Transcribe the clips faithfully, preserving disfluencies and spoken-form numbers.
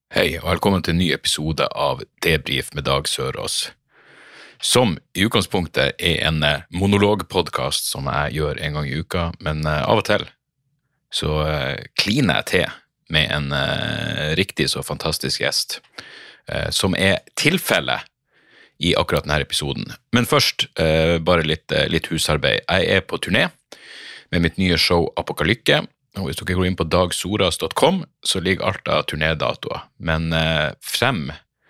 Hei, og velkommen til en ny episode av Debrief med Dag Sørås, som i utgangspunktet er en monologpodcast som jeg gjør en gang i uka, men av og til så kliner jeg til med en riktig så fantastisk gjest, som er tilfellet i akkurat denne episoden. Men først, bare litt, litt husarbeid. Jeg er på turné med mitt nye show Apokalykke, og hvis dere går inn på dag soras dot com, så ligger alt av turnédatoer. Men eh, frem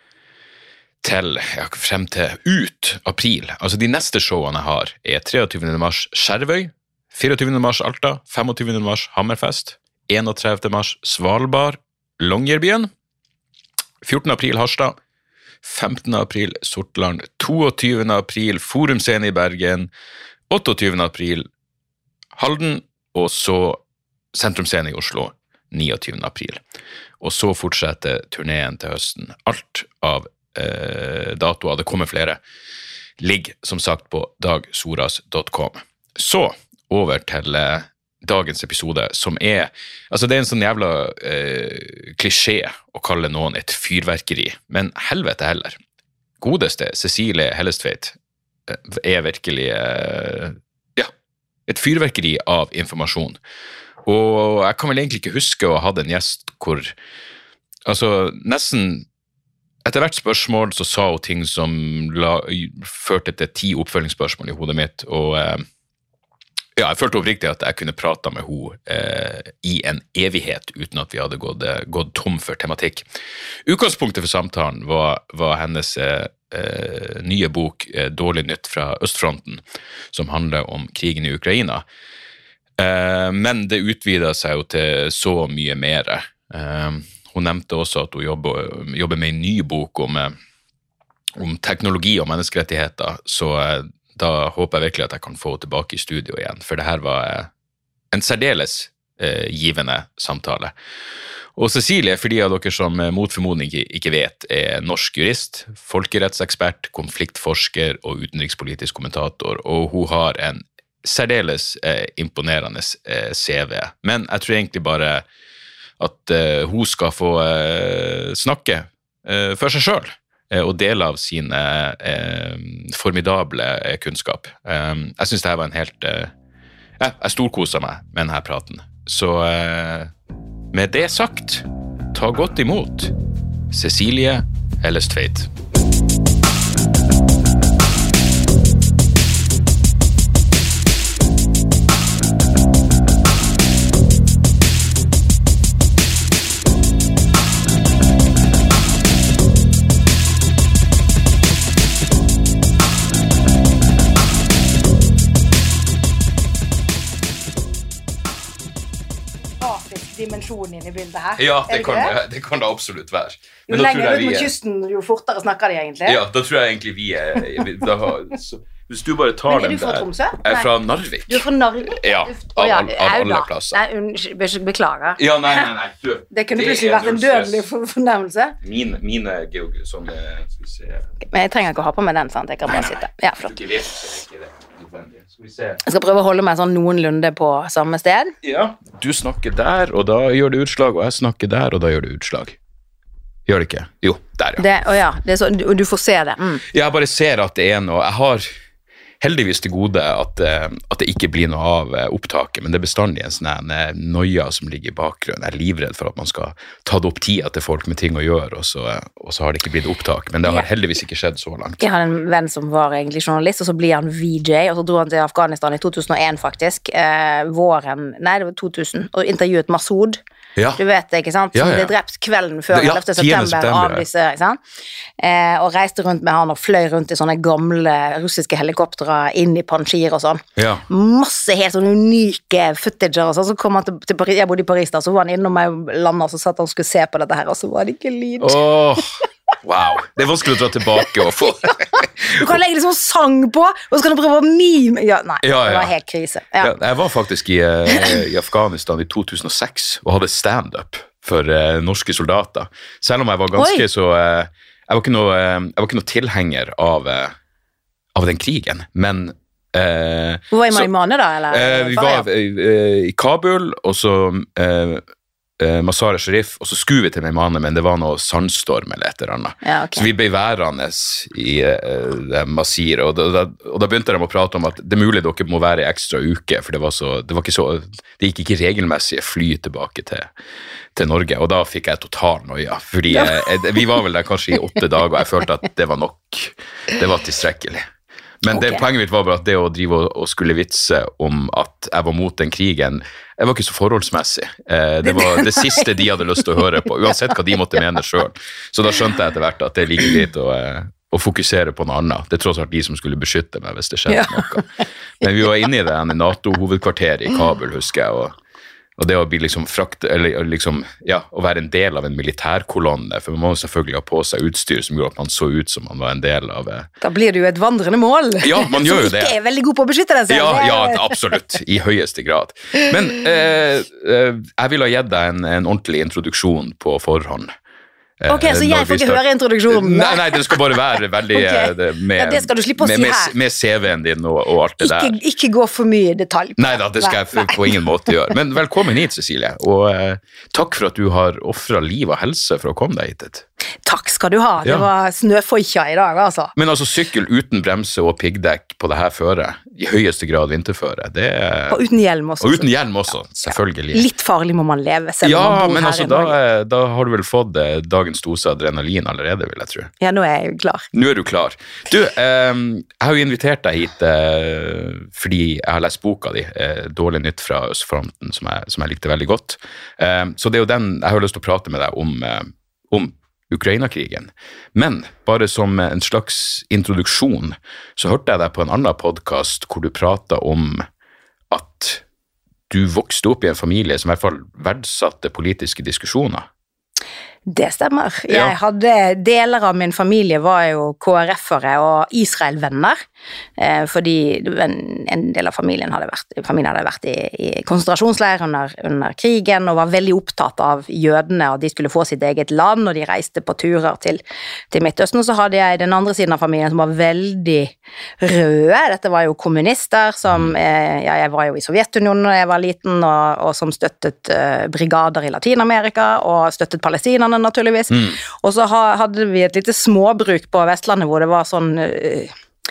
til, ja, frem til ut april, altså de neste showene jeg har, er treogtyvende mars Skjervøy, fireogtyvende mars Alta, femogtyvende mars Hammerfest, enogtredivende mars Svalbard, Longyearbyen, fjortende april Harstad, femtende april Sortland, toogtyvende april Forumscene i Bergen, otteogtyvende april Halden, og så Sentrumscene i Oslo, niogtyvende april. Og så fortsetter turneen til høsten. Alt av eh, datoer, det kommer flere, ligger som sagt på dag soras dot com. Så over til eh, dagens episode, som er, altså det er en sånn jævla eh, klisjé å kalle noen et fyrverkeri, men helvete heller. Godeste Cecilie Hellestveit eh, er virkelig eh, ja, et fyrverkeri av informasjon. Og jeg kan vel egentlig ikke huske å ha hatt en gjest hvor, altså nesten etter hvert spørsmål så sa hun ting som la, førte til ti oppfølgingsspørsmål i hodet mitt, og eh, ja, jeg følte oppriktig at jeg kunne prate med henne eh, i en evighet uten at vi hadde gått, gått tom for tematikk. Utgangspunktet for samtalen var, var hennes eh, nye bok eh, Dårlig nytt fra Østfronten, som handler om krigen i Ukraina. Men det utvidet seg jo til så mye mer. Hun nevnte også at hun jobber, jobber med en ny bok om, om teknologi og menneskerettigheter, så da håper jeg virkelig at jeg kan få henne tilbake i studio igjen, for det her var en særdeles givende samtale. Og Cecilie, for de av dere som mot formodning ikke, ikke vet, er norsk jurist, folkerettsekspert, konfliktforsker og utenrikspolitisk kommentator, og hun har en særdeles eh, imponerende eh, C V. Men jeg tror egentlig bare at eh, hun skal få eh, snakke eh, for seg selv eh, og dele av sin eh, formidable eh, kunnskap. Eh, jeg synes det her var en helt... Eh, ja, jeg storkoset meg med denne praten. Så eh, med det sagt, ta godt imot Cecilie Hellestveit. Dimensjonen inn i bildet her. Ja, det, det kan det? det kan det absolutt være. Men jo lenger ut mot kysten, jo fortere snakker de egentlig. Ja, da tror jeg egentlig vi er... Da har, så, hvis du bare tar den der... Men er du fra Tromsø? Jeg er fra Narvik. Du er fra Narvik? Ja, av, ja, av, av alle plasser. Nei, unnskyld, beklager. Ja, nei, nei, nei. Du, det kunne plutselig vært en dødelig fornærmelse. Mine, mine geografi, sånn, skal vi se... Men jeg trenger ikke å ha på meg den, sant? Jeg kan bare nei, sitte. Ja, flott. Du ikke vet, så er ikke det. Skal vi se. Jeg skal prøve å holde meg sånn noenlunde på samme sted. Ja, du snakker der, og da gjør det utslag, og jeg snakker der, og da gjør det utslag. Gjør det ikke? Jo, der, ja. Det, å ja, det er så, og du får se det. Mm. Jeg bare ser at det er noe, jeg har heldigvis til gode at, at det ikke blir noe av opptaket, men det er bestandig en sånn nøya som ligger i bakgrunnen. Jeg er livredd for at man skal ta det opp tida til folk med ting å gjøre, og så, og så har det ikke blitt opptak, men det har heldigvis ikke skjedd så langt. Jeg har en venn som var egentlig journalist, og så blir han V J, og så dro han til Afghanistan i to tusen og en faktisk, eh, våren, nei det var to tusen, og intervjuet Masoud. Ja. Du vet det, ikke sant? Som ja, ja. ble drept kvelden før ja, ellevte september av disse, ikke sant? Eh, og reiste rundt med han og fløy rundt i sånne gamle russiske helikoptere inn i Panjshir og sånn. Ja. Masse helt sånne unike footager og sånn. Så kom han til, til Paris, jeg bodde i Paris da, så var han innom meg landet, og så satt han og skulle se på dette her, og så var det ikke lyd. Åh, wow. Det er vanskelig å dra tilbake og få... Du kan legge liksom sang på, og så kan du prøve å mime. Ja, nei, ja, ja. Det var helt krise. Ja. Ja, jeg var faktisk i, i Afghanistan i to tusen og seks og hadde stand-up for uh, norske soldater. Selv om jeg var ganske Oi. så... Uh, jeg, var ikke noe, uh, jeg var ikke noe tilhenger av, uh, av den krigen, men... Uh, Hvor var i Maimane da? Eller? Uh, vi var uh, i Kabul, og så... Uh, uh, Mazar-e Sharif, og så skulle vi til Meymaneh, men det var noe sandstorm eller et eller annet. Ja, okay. Så vi ble værende i uh, Masir, og da, da, og da begynte de å prate om at det er mulig dere må være i ekstra uke, for det var så, det var ikke så, det gikk ikke regelmessige fly tilbake til, til Norge, og da fikk jeg total noia, fordi jeg, jeg, vi var vel der kanskje i åtte dager, og jeg følte at det var nok, det var tilstrekkelig. Men okay. det, poenget mitt var bare at det å drive og, og skulle vitse om at jeg var mot den krigen, jeg var ikke så forholdsmessig. Eh, det var det siste de hadde lyst til å høre på, uansett hva de måtte mene selv. Så da skjønte jeg etter hvert at det er like greit å, å fokusere på noe annet. Det er tross alt de som skulle beskytte meg hvis det skjedde ja. noe. Men vi var inne i det NATO-hovedkvarteret i Kabul, husker jeg, og Og det å bli liksom frakt, eller liksom, ja, å være en del av en militærkolonne, for man må selvfølgelig ha på seg utstyr som gjorde at man så ut som man var en del av... Da blir det jo et vandrende mål. Ja, man gjør jo det. Som ikke er veldig god på å beskytte deg selv. Ja, ja, absolutt, i høyeste grad. Men eh, jeg vil ha gitt deg en, en ordentlig introduksjon på forhånd. Ok, så jeg får ikke høre introduksjonen? Nei, nei, det skal bare være veldig okay. med, ja, det skal du slippe å med, si med, her. Med C V-en din og, og alt det ikke, der. Ikke gå for mye i detalj. Nei da, det skal jeg på ingen måte gjøre. Men velkommen hit, Cecilie, og eh, takk for at du har offret liv og helse for å komme deg hit. Takk skal du ha, det ja. var snøfoikja i dag, altså. Men altså, sykkel uten bremse og piggdekk på det her føret, i høyeste grad vinterføre, det er... Og uten hjelm også. Og uten hjelm også, selvfølgelig. Ja. Litt farlig må man leve, selv ja, om man bor men her altså, i Norge. Da, da har du vel fått eh, dagens dose adrenalin allerede, vil jeg tro. Ja, nå er jeg jo klar. Nå er du klar. Du, eh, jeg har jo invitert deg hit eh, fordi jeg har lest boka di, eh, Dårlig nytt fra Østfronten, som jeg, som jeg likte veldig godt. Eh, så det er jo den, jeg har lyst til å prate med deg om, eh, om Ukraina-krigen. Men bare som en slags introduksjon, så hørte jeg deg på en annen podcast hvor du pratet om at du vokste opp i en familie som i hvert fall verdsatte politiske diskusjoner. Det stemmer. Jeg ja. hadde, deler av min familie var jo K R F-ere og Israel-venner, eh, fordi en, en del av familien hadde vært, familien hadde vært i, i konsentrasjonsleir under, under krigen, og var veldig opptatt av jødene, og de skulle få sitt eget land, og de reiste på turer til, til Midtøsten, og så hadde jeg den andre siden av familien som var veldig røde. Dette var jo kommunister, som, eh, ja, jeg var jo i Sovjetunionen da jeg var liten, og, og som støttet eh, brigader i Latinamerika, og støttet Palestina, naturligvis. Mm. Og så hadde vi et lite småbruk på Vestlandet hvor det var sånn uh,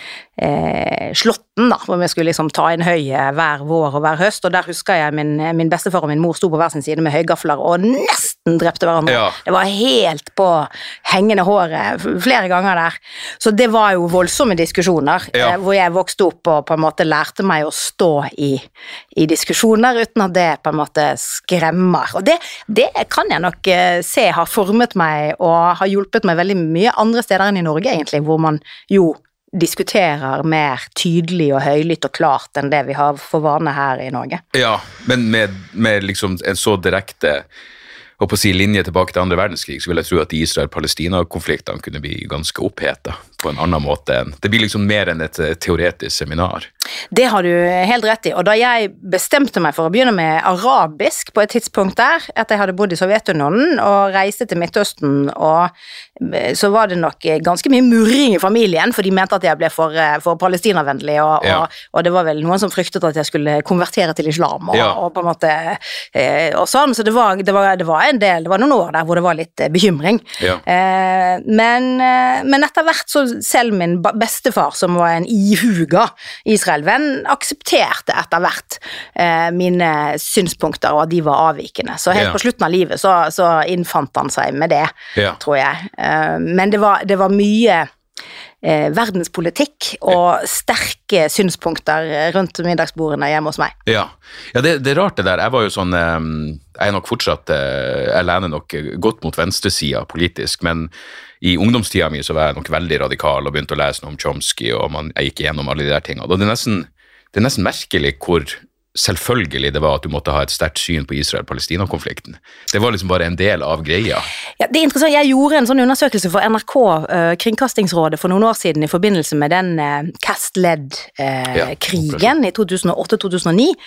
eh, Slåtten da, hvor vi skulle liksom ta inn høye hver vår og hver høst, og der husker jeg min, min bestefar og min mor sto på hver sin side med høygafler og nesten drepte hverandre. Ja. Det var helt på hengende håret flere ganger der. Så det var jo voldsomme diskusjoner, ja. eh, hvor jeg vokste opp og på en måte lærte meg å stå i, i diskusjoner uten at det på en måte skremmer. Og det, det kan jeg nok eh, se har formet meg og har hjulpet meg veldig mye andre steder enn i Norge egentlig, hvor man jo diskuterer mer tydelig og høylytt og klart enn det vi har for vane her i Norge. Ja, men med, med liksom en så direkte og på å si linje tilbake til andre verdenskrig, så vil jeg tro at Israel-Palestina-konfliktene kunne bli ganske opphetet på en annen måte. Det blir liksom mer enn et teoretisk seminar. Det har du helt rett i, og da jeg bestemte meg for å begynne med arabisk på et tidspunkt der, etter jeg hadde bodd i Sovjetunionen og reiste til Midtøsten, og så var det nok ganske mye murring i familien, for de mente at jeg ble for, for palestinavennlig, og, ja. og, og det var vel noen som fryktet at jeg skulle konvertere til islam, og, ja. og på en måte, og sånn, så det var, det var, det var en del, det var noen år der hvor det var litt bekymring. Ja. Eh, men, men etter hvert så selv min bestefar, som var en ihuga Israel-venn, aksepterte etter hvert eh, mine synspunkter, og at de var avvikende. Så helt ja. på slutten av livet så, så innfant han seg med det, ja. tror jeg. Eh, men det var, det var mye Eh, verdenspolitikk og sterke synspunkter rundt middagsbordene hjemme hos meg. Ja, ja det, det er rart det der. Jeg var jo sånn, jeg er nok fortsatt, jeg lener nok godt mot venstresiden politisk, men i ungdomstida mi så var jeg nok veldig radikal og begynte å lese noe om Chomsky, og man, jeg gikk igjennom alle de der tingene. Og det er nesten, det er nesten merkelig hvor selvfølgelig det var at du måtte ha et sterkt syn på Israel-Palestina-konflikten. Det var liksom bare en del av greia. Ja, det er interessant. Jeg gjorde en sånn undersøkelse for N R K, uh, Kringkastingsrådet, for noen år siden i forbindelse med den uh, Cast-led-krigen uh, ja, i to tusen og åtte til to tusen og ni,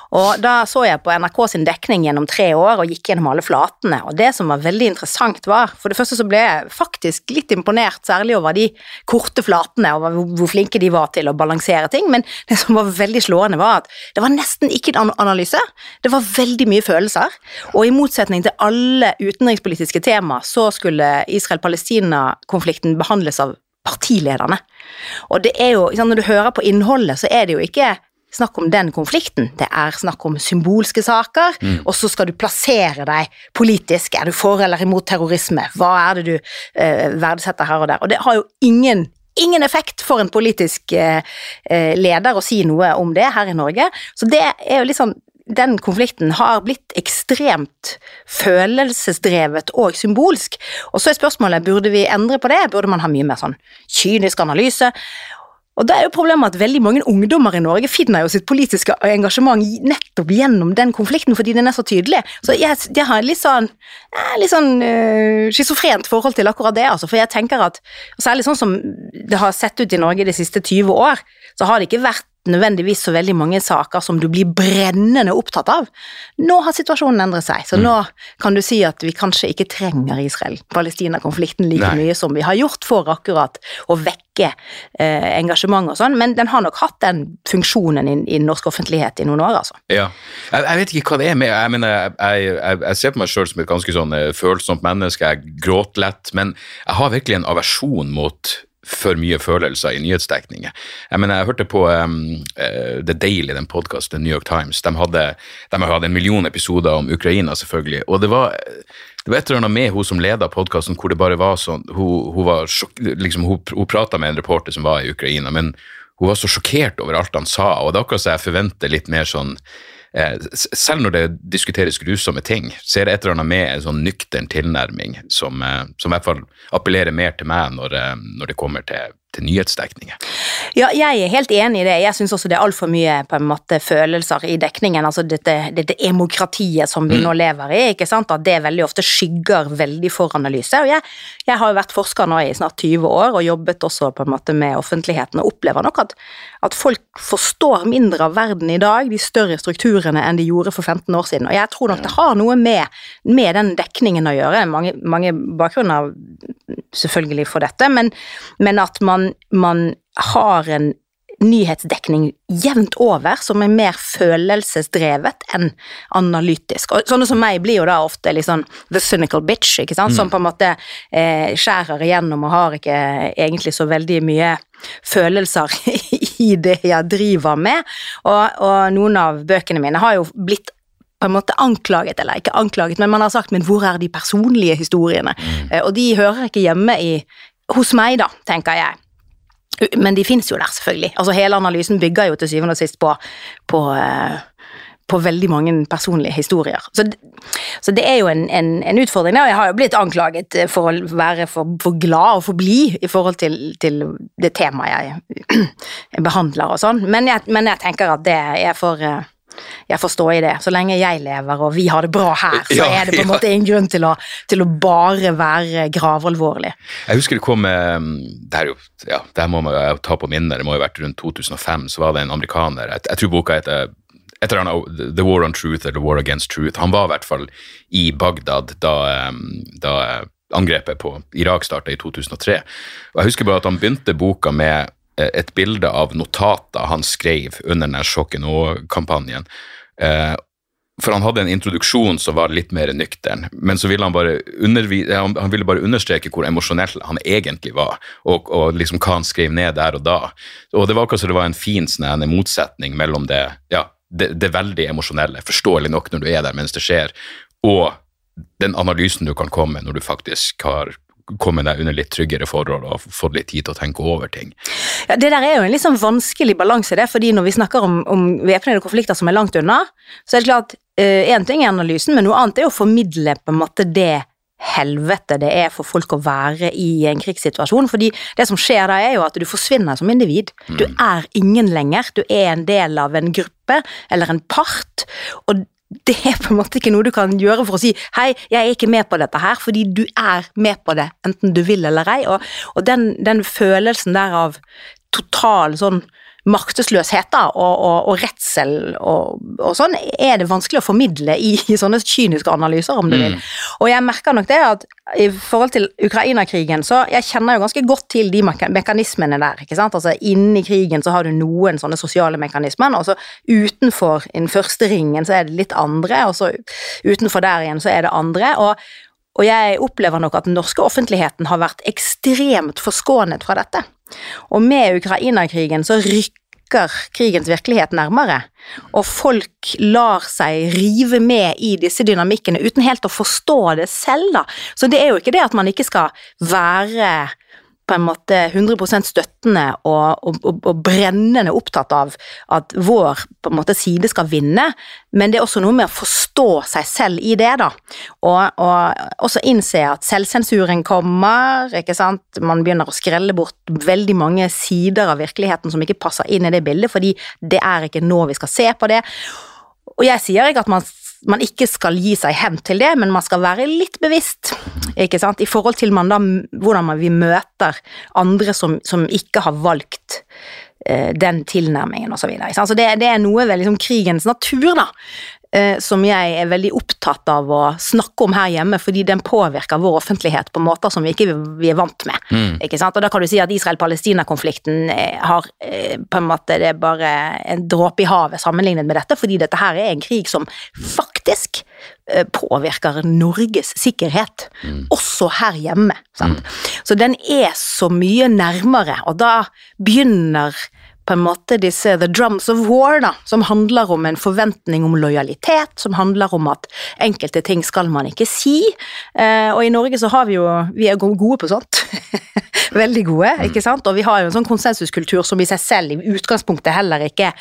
Og da så jeg på N R K sin dekning gjennom tre år og gikk gjennom alle flatene, og det som var veldig interessant var, for det første så ble jeg faktisk litt imponert, særlig over de korte flatene, og hvor flinke de var til å balansere ting, men det som var veldig slående var at det var nesten ikke en analyse, det var veldig mye følelser, og i motsetning til alle utenrikspolitiske tema, så skulle Israel-Palestina-konflikten behandles av partilederne. Og det er jo, når du hører på innholdet, så er det jo ikke snakk om den konflikten, det er snakk om symbolske saker, mm. og så skal du plassere deg politisk, er du for eller imot terrorisme, hva er det du eh, verdsetter her og der, og det har jo ingen, ingen effekt for en politisk eh, leder å si noe om det her i Norge, så det er jo litt sånn, den konflikten har blitt ekstremt følelsesdrevet og symbolsk, og så er spørsmålet, burde vi endre på det? Burde man ha mye mer sånn kynisk analyse? Og da er jo problemet at veldig mange ungdommer i Norge finner jo sitt politiske engasjement nettopp gjennom den konflikten, fordi den er så tydelig. Så jeg, jeg har litt sånn, litt sånn uh, schizofrent forhold til akkurat det, altså, for jeg tenker at, særlig sånn som det har sett ut i Norge de siste tyve år, så har det ikke vært nødvendigvis så veldig mange saker som du blir brennende opptatt av. Nå har situasjonen endret seg, så mm. nå kan du si at vi kanskje ikke trenger Israel-Palestina-konflikten like Nei. Mye som vi har gjort for akkurat å vekke eh, engasjement og sånn, men den har nok hatt den funksjonen i, i norsk offentlighet i noen år, altså. Ja, jeg, jeg vet ikke hva det er med, jeg mener, jeg, jeg, jeg ser på meg selv som et ganske sånn følsomt menneske, jeg gråter lett, men jeg har virkelig en aversjon mot for mye følelser i nyhetsdekninger. Jeg mener, jeg hørte på um, uh, The Daily, den podcasten, New York Times, de hadde, de hadde en million episoder om Ukraina selvfølgelig, og det var, det var et eller annet med hun som ledet podcasten, hvor det bare var sånn, hun, hun var sjok, liksom, hun, hun pratet med en reporter som var i Ukraina, men hun var så sjokkert over alt han sa, og det er akkurat så jeg forventer litt mer sånn, Eh, selv når det diskuteres grusomme ting, så er det et eller annet med en sånn nykter tilnærming som, eh, som i hvert fall appellerer mer til meg når, eh, når det kommer til, til nyhetsdekninger. Ja, jeg er helt enig i det. Jeg synes også det er alt for mye på en måte følelser i dekningen, altså dette, dette demokratiet som vi mm. nå lever i, ikke sant? At det veldig ofte skygger veldig for analyse, og jeg, jeg har jo vært forsker nå i snart tyve år, og jobbet også på en måte med offentligheten, og opplever nok at, at folk forstår mindre av verden i dag, de større strukturene enn de gjorde for femten år siden, og jeg tror nok det har noe med, med den dekningen å gjøre, mange, mange bakgrunner selvfølgelig for dette, men, men at man, man har en nyhetsdekning jevnt over som er mer følelsesdrevet enn analytisk. Og sånne som meg blir jo da ofte liksom the cynical bitch, ikke sant? Som på en måte eh, skjærer igjennom og har ikke egentlig så veldig mye følelser i det jeg driver med. Og, og noen av bøkene mine har jo blitt på en måte anklaget, eller ikke anklaget, men man har sagt, men hvor er de personlige historiene? Mm. Og de hører ikke hjemme i, hos meg da, tenker jeg. Men de finnes jo der selvfølgelig. Altså hele analysen bygger jo til syvende og sist på, på, på veldig mange personlige historier. Så, så det er jo en, en, en utfordring, og jeg har jo blitt anklaget for å være for, for glad og for blid i forhold til, til det temaet jeg behandler og sånn. Men jeg, men jeg tenker at det er for... jeg forstår i det, så lenge jeg lever og vi har det bra her, så ja, er det på en ja. måte en grunn til å, til å bare være gravalvorlig. Jeg husker det kom, det her, ja, det her må man jo ta på minnet, det må jo ha vært rundt to tusen og fem, så var det en amerikaner, jeg, jeg tror boka heter et eller annet, The War on Truth eller The War Against Truth, han var i hvert fall i Bagdad da, da angrepet på Irak startet i to tusen og tre, og jeg husker bare at han begynte boka med et bilde av notater han skrev under denne sjokken og-kampanjen. Eh, for han hadde en introduksjon som var litt mer nøktern, men så ville han bare, undervi- han, han ville bare understreke hvor emosjonell han egentlig var, og, og liksom hva han skrev ned der og da. Og det var akkurat så det var en fin sånn, en motsetning mellom det, ja, det, det veldig emosjonelle, forståelig nok når du er der mens det skjer, og den analysen du kan komme når du faktisk har komme deg under litt tryggere forhold og få litt tid til å tenke over ting. Ja, det der er jo en litt sånn vanskelig balanse det, fordi når vi snakker om, om væpnede konflikter som er langt unna, så er det klart, uh, en ting er analysen, men noe annet er å formidle på en måte det helvete det er for folk å være i en krigssituasjon, fordi det som skjer da er jo at du forsvinner som individ. Du er ingen lenger, du er en del av en gruppe eller en part, og det er på en måte ikke noe du kan gjøre for å si hei, jeg er ikke med på dette her, fordi du er med på det, enten du vil eller ei, og, og den, den følelsen der av total sånn maktesløshet da, og, og, og redsel og, og sånn, er det vanskelig å formidle i, i sånne kyniske analyser, om du vil. Mm. Og jeg merker nok det at i forhold til Ukraina-krigen, så jeg kjenner jo ganske godt til de mekanismene der, ikke sant? Altså inni krigen så har du noen sånne sosiale mekanismer, og så utenfor den første ringen så er det litt andre, og så utenfor der igjen så er det andre, og, og jeg opplever nok at den norske offentligheten har vært ekstremt forskånet fra dette. Og med Ukraina-krigen så rykker krigens virkelighet nærmere, og folk lar seg rive med i disse dynamikkene uten helt å forstå det selv da. Så det er jo ikke det at man ikke skal være på en måte hundre prosent støttende og, og, og, og brennende opptatt av at vår på en måte side skal vinne, men det er også noe med å forstå seg selv i det da, og, og også innse at selvsensuren kommer, ikke sant, man begynner å skrelle bort veldig mange sider av virkeligheten som ikke passer inn i det bildet, fordi det er ikke nå vi skal se på det, og jeg sier ikke at man man ikke skal gi seg hen til det, men man skal være litt bevisst, ikke sant, i forhold til man da, hvordan man vi møter andre som, som ikke har valgt eh, den tilnærmingen og så videre. Så det, det er noe ved liksom krigens natur da, eh, som jeg er veldig opptatt av å snakke om her hjemme, fordi den påvirker vår offentlighet på måter som vi ikke vi er vant med, mm. ikke sant? Og da kan du si at Israel-Palestina-konflikten har eh, på en måte, det er bare en dråpe i havet sammenlignet med dette, fordi dette her er en krig som faktisk eh, påvirker Norges sikkerhet, mm. også her hjemme, sant? Mm. Så den er så mye nærmere, og da begynner på en måte disse The Drums of War da, som handler om en forventning om lojalitet, som handler om at enkelte ting skal man ikke si, eh, og i Norge så har vi jo, vi er gode på sånt, veldig gode, ikke sant, og vi har jo en sånn konsensuskultur som i seg selv i utgangspunktet heller ikke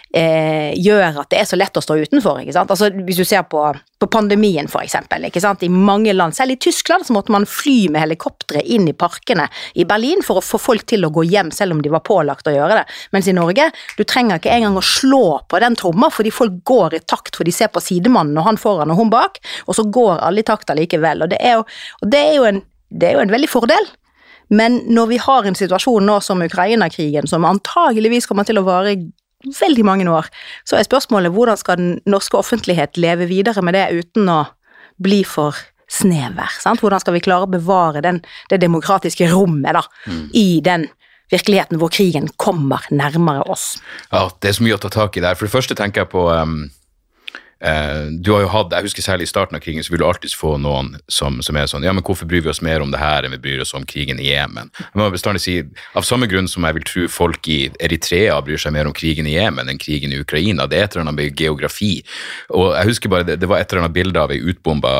eh, gjør at det er så lett å stå utenfor, ikke sant, altså hvis du ser på, på pandemien for eksempel, ikke sant, i mange land, selv i Tyskland så måtte man fly med helikoptre inn i parkene i Berlin for å få folk til å gå hjem selv om de var pålagt å gjøre det, mens i Norge, du trenger ikke engang å slå på den tromma, fordi folk går i takt, for de ser på sidemannen og han foran og hun bak, og så går alle i takt allikevel, og det er jo, og det er jo, en, det er jo en veldig fordel, men når vi har en situasjon nå som Ukraina-krigen, som antageligvis kommer til å vare veldig mange år, så er spørsmålet hvordan skal den norske offentlighet leve videre med det uten å bli for snever, sant? Hvordan skal vi klare å bevare den, det demokratiske rommet da, mm. i den virkeligheten hvor krigen kommer nærmere oss. Ja, det er så mye å ta tak i der. For det første tenker jeg på, um, uh, du har jo hatt, jeg husker særlig i starten av krigen, så vil du alltid få noen som, som er sånn, ja, men hvorfor bryr vi oss mer om det her enn vi bryr oss om krigen i Jemen? Jeg må bestandig si, av samme grunn som jeg vil tro folk i Eritrea bryr seg mer om krigen i Jemen enn krigen i Ukraina, det er et eller annet med geografi. Og jeg husker bare, det, det var et eller annet bilde av en utbomba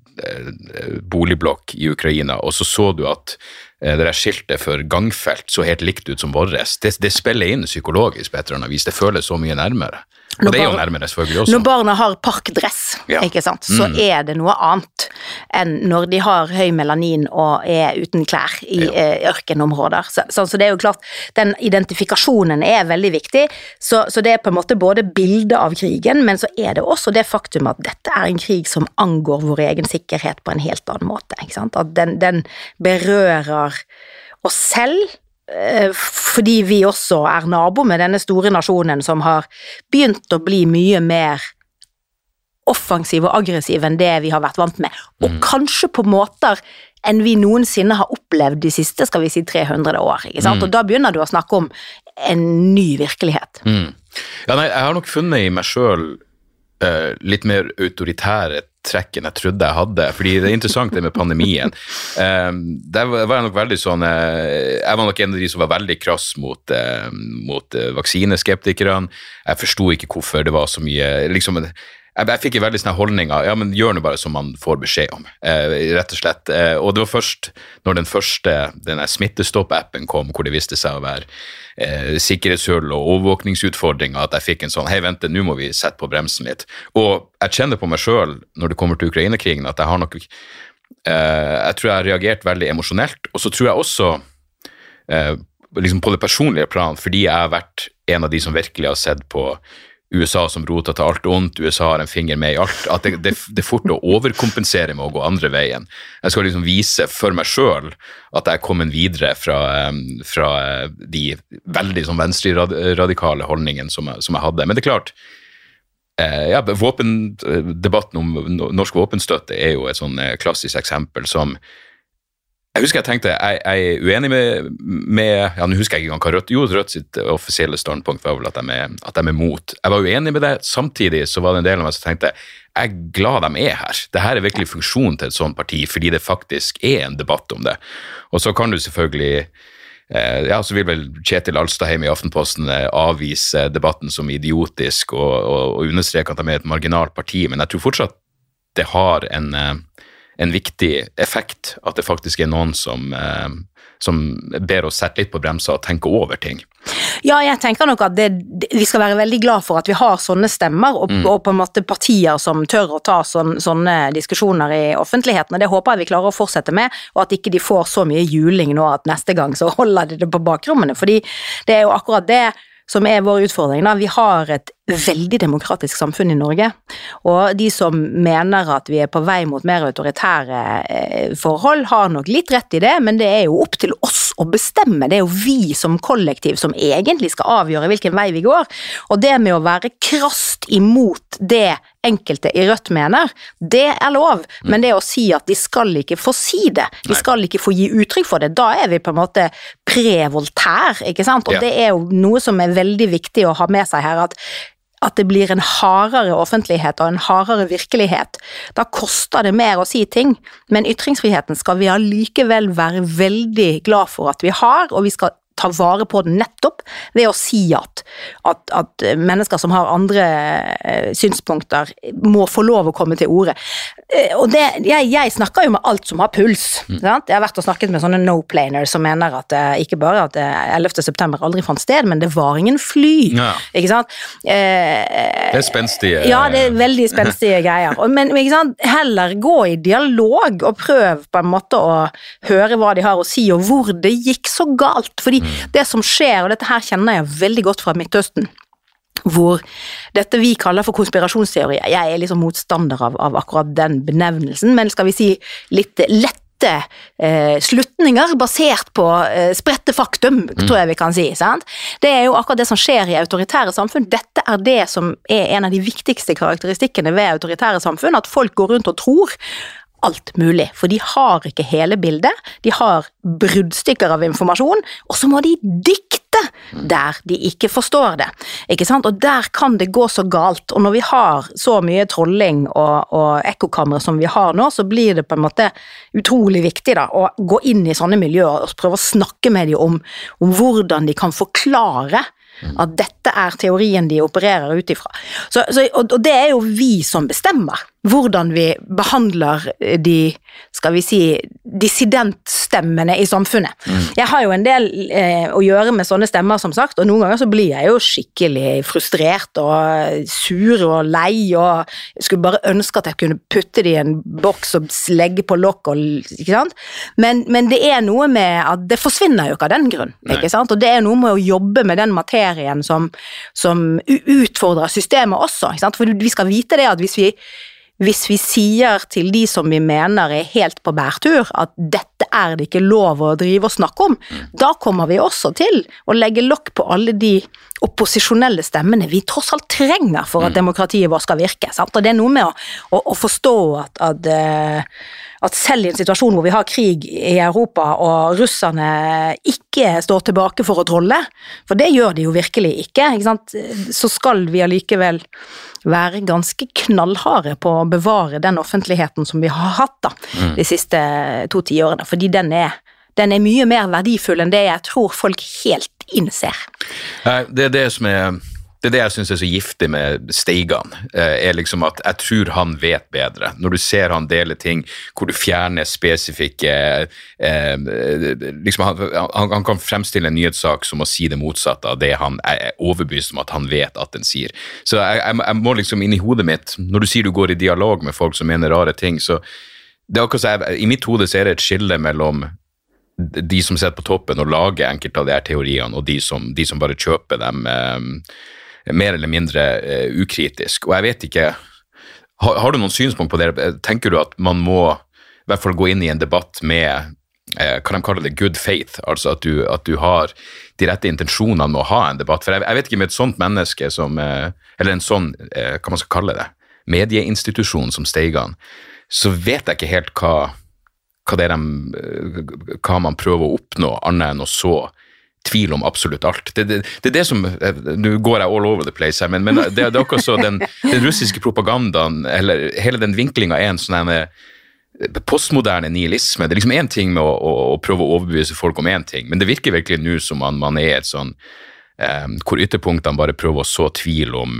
boligblokk i Ukraina, og så så du at det der skiltet for gangfelt så helt likt ut som våres. Det, det spiller inn psykologisk på et eller annet vis, det føles så mye nærmere. Og det er jo nærmere selvfølgelig også. Når barna har parkdress, ja. Ikke sant, så mm. er det noe annet enn når de har høy melanin og er uten klær i ja. ørkenområder. Så, så, så det er jo klart, den identifikasjonen er veldig viktig, så, så det er på en måte både bildet av krigen, men så er det også det faktum at dette er en krig som angår vår egen sikkerhet på en helt annen måte, ikke sant? At den, den berører oss selv, fordi vi også er nabo med denne store nasjonen som har begynt å bli mye mer offensiv og aggressiv enn det vi har vært vant med, og mm. kanskje på måter enn vi noensinne har opplevd de siste, skal vi si, tre hundre år, ikke sant? Mm. Og da begynner du å snakke om en ny virkelighet. Mm. Ja, nei, jeg har nok funnet i meg selv uh, litt mer autoritære trekken jeg trodde jeg hadde, fordi det er interessant det med pandemien. Um, der var jeg nok veldig sånn, uh, jeg var nok en av de som var veldig krass mot, uh, mot uh, vaksineskeptikerne. Jeg forstod ikke hvorfor det var så mye, liksom, jeg, jeg fikk en veldig sånne holdninger, ja, men gjør det bare som man får beskjed om, uh, rett og slett. Uh, og det var først når den første, denne Smittestopp-appen kom, hvor det viste seg å være Eh, sikkerhetshull og overvåkningsutfordringer, at jeg fikk en sånn, hei vente, nå må vi sette på bremsen litt. Og jeg kjenner på meg selv, når det kommer til Ukraina-krigen, at jeg har nok, eh, jeg tror jeg har reagert veldig emosjonelt, og så tror jeg også, eh, liksom på det personlige plan, fordi jeg har vært en av de som virkelig har sett på U S A som roter til alt ondt, U S A har en finger med i alt, at det, det, det er fort å overkompensere med å gå andre veien. Jeg skal liksom vise for meg selv at jeg er kommet videre fra, fra de veldig sånn venstreradikale holdningene som jeg, som jeg hadde. Men det er klart, ja, våpendebatten om norsk våpenstøtte er jo et sånn klassisk eksempel som Jeg husker jeg tenkte, jeg, jeg er uenig med, med ja, nå husker jeg ikke engang hva Rødt, jo, Rødt sitt offisielle standpunkt var vel at de er, at de er mot. Jeg var uenig med det, samtidig så var det en del av meg som tenkte, jeg er glad de er her. Dette er virkelig funksjon til et sånt parti, fordi det faktisk er en debatt om det. Og så kan du selvfølgelig, eh, ja, så vil vel Kjetil Alstadheim i Aftenposten avvise debatten som idiotisk og, og, og understreke at de er et marginalt parti, men jeg tror fortsatt det har en... en viktig effekt at det faktisk er noen som, eh, som ber oss sette litt på bremser og tenke over ting. Ja, jeg tenker nok at det, vi skal være veldig glad for at vi har sånne stemmer og, mm. og på en måte partier som tør å ta sån, sånne diskusjoner i offentligheten, og det håper jeg vi klarer å fortsette med, og at ikke de får så mye juling nå at neste gang så holder de det på bakrommene, fordi det er jo akkurat det som er vår utfordring. Da. Vi har et veldig demokratisk samfunn i Norge, og de som mener at vi er på vei mot mer autoritære forhold, har nok litt rett i det, men det er jo opp til oss å bestemme. Det er jo vi som kollektiv som egentlig skal avgjøre hvilken vei vi går, og det med å være krast imot det enkelte i Rødt mener, det er lov, men det å si at de skal ikke få si det, de skal ikke få gi uttrykk for det, da er vi på en måte pre-Voltaire, ikke sant? Og ja. Det er jo noe som er veldig viktig å ha med seg her, at at det blir en hardere offentlighet og en hardere virkelighet, da koster det mer å si ting, men ytringsfriheten skal vi allikevel være veldig glad for at vi har, og vi skal ta vare på den nettopp ved å si at, at, at mennesker som har andre eh, synspunkter må få lov å komme til orde. Eh, og det, jeg, jeg snakker jo med alt som har puls. Mm. Sant? Jeg har vært og snakket med sånne no-planers som mener at eh, ikke bare at eh, ellevte september aldri fant sted, men det var ingen fly. Ja. Ikke sant? Eh, det er spenstige. Ja, det er veldig spenstige greier. Og, men ikke sant? Heller gå i dialog og prøv på en måte å høre hva de har å si, og hvor det gikk så galt. Fordi det som skjer, og dette her kjenner jeg veldig godt fra Midtøsten, hvor dette vi kaller for konspirasjonsteorier, jeg er liksom motstander av, av akkurat den benevnelsen, men skal vi si litt lette eh, slutninger basert på eh, spredte faktum, tror jeg vi kan si, sant? Det er jo akkurat det som skjer i autoritære samfunn. Dette er det som er en av de viktigste karakteristikkene ved autoritære samfunn, at folk går rundt og tror alt mulig, for de har ikke hele bildet, de har bruddstykker av informasjon, og så må de dikte der de ikke forstår det, ikke sant? Og der kan det gå så galt, og når vi har så mye trolling og, og ekkokammer som vi har nå, så blir det på en måte utrolig viktig da, å gå inn i sånne miljøer og prøve å snakke med dem om, om hvordan de kan forklare at dette er teorien de opererer ut ifra. Så, så, og, og det er jo vi som bestemmer hvordan vi behandler de, skal vi si, dissidentstemmene i samfunnet. Mm. Jeg har jo en del eh, å gjøre med sånne stemmer, som sagt, og noen ganger så blir jeg jo skikkelig frustrert og sur og lei, og jeg skulle bare ønske at jeg kunne putte det i en boks og legge på lokk, og, ikke sant? Men, men det er noe med at det forsvinner jo ikke av den grunn, ikke sant? Og det er noe med å jobbe med den materien som, som utfordrer systemet også, ikke sant? For vi skal vite det at hvis vi Hvis vi sier til de som vi mener er helt på bærtur, at dette er det ikke lov å drive og snakke om, da kommer vi også til å legge lokk på alle de opposisjonelle stemmene vi tross alt trenger for at demokratiet vårt skal virke. Sant? Og det er noe med å, å, å forstå at, at, at selv i en situasjon hvor vi har krig i Europa, og russerne ikke står tilbake for å trolle, for det gjør de jo virkelig ikke, ikke sant? Så skal vi allikevel være ganske knallharde på å bevare den offentligheten som vi har hatt da, mm. de siste to tiårene, fordi den er, den er mye mer verdifull enn det jeg tror folk helt innser. Det er det som er, det er det jeg synes er så giftig med Steigan, er liksom at jeg tror han vet bedre. Når du ser han dele ting, hvor du fjerner spesifikke, eh, liksom han, han, han kan fremstille en nyhetssak som å si det motsatte av det han er overbevist om at han vet at den sier. Så jeg, jeg, jeg må liksom inn i hodet mitt, når du sier du går i dialog med folk som mener rare ting, så det er akkurat så jeg, i mitt hode så er det et skille mellom de som sitter på toppen og lager enkelte av de her teoriene, og de som, de som bare kjøper dem, eh, mer eller mindre uh, ukritisk. Og jeg vet ikke, har, har du noen synspunkt på det? Tenker du at man må i hvert fall gå inn i en debatt med, uh, hva de kaller det, good faith, altså at du, at du har de rette intensjonene med å ha en debatt? For jeg, jeg vet ikke med et sånt menneske som, uh, eller en sånn, uh, hva man skal kalle det, medieinstitusjon som Steigan, så vet jeg ikke helt hva, hva, det er de, hva man prøver å oppnå, annet enn å så tvil om absolutt alt. Det, det, det er det som, nå går jeg all over the place her, men, men det, det er akkurat så den, den russiske propagandaen, eller hele den vinklingen er en sånn postmoderne nihilisme. Det er liksom en ting med å, å, å prøve å overbevise folk om en ting, men det virker virkelig nå som man, man er et sånn, eh, hvor ytterpunktene bare prøver å så tvil om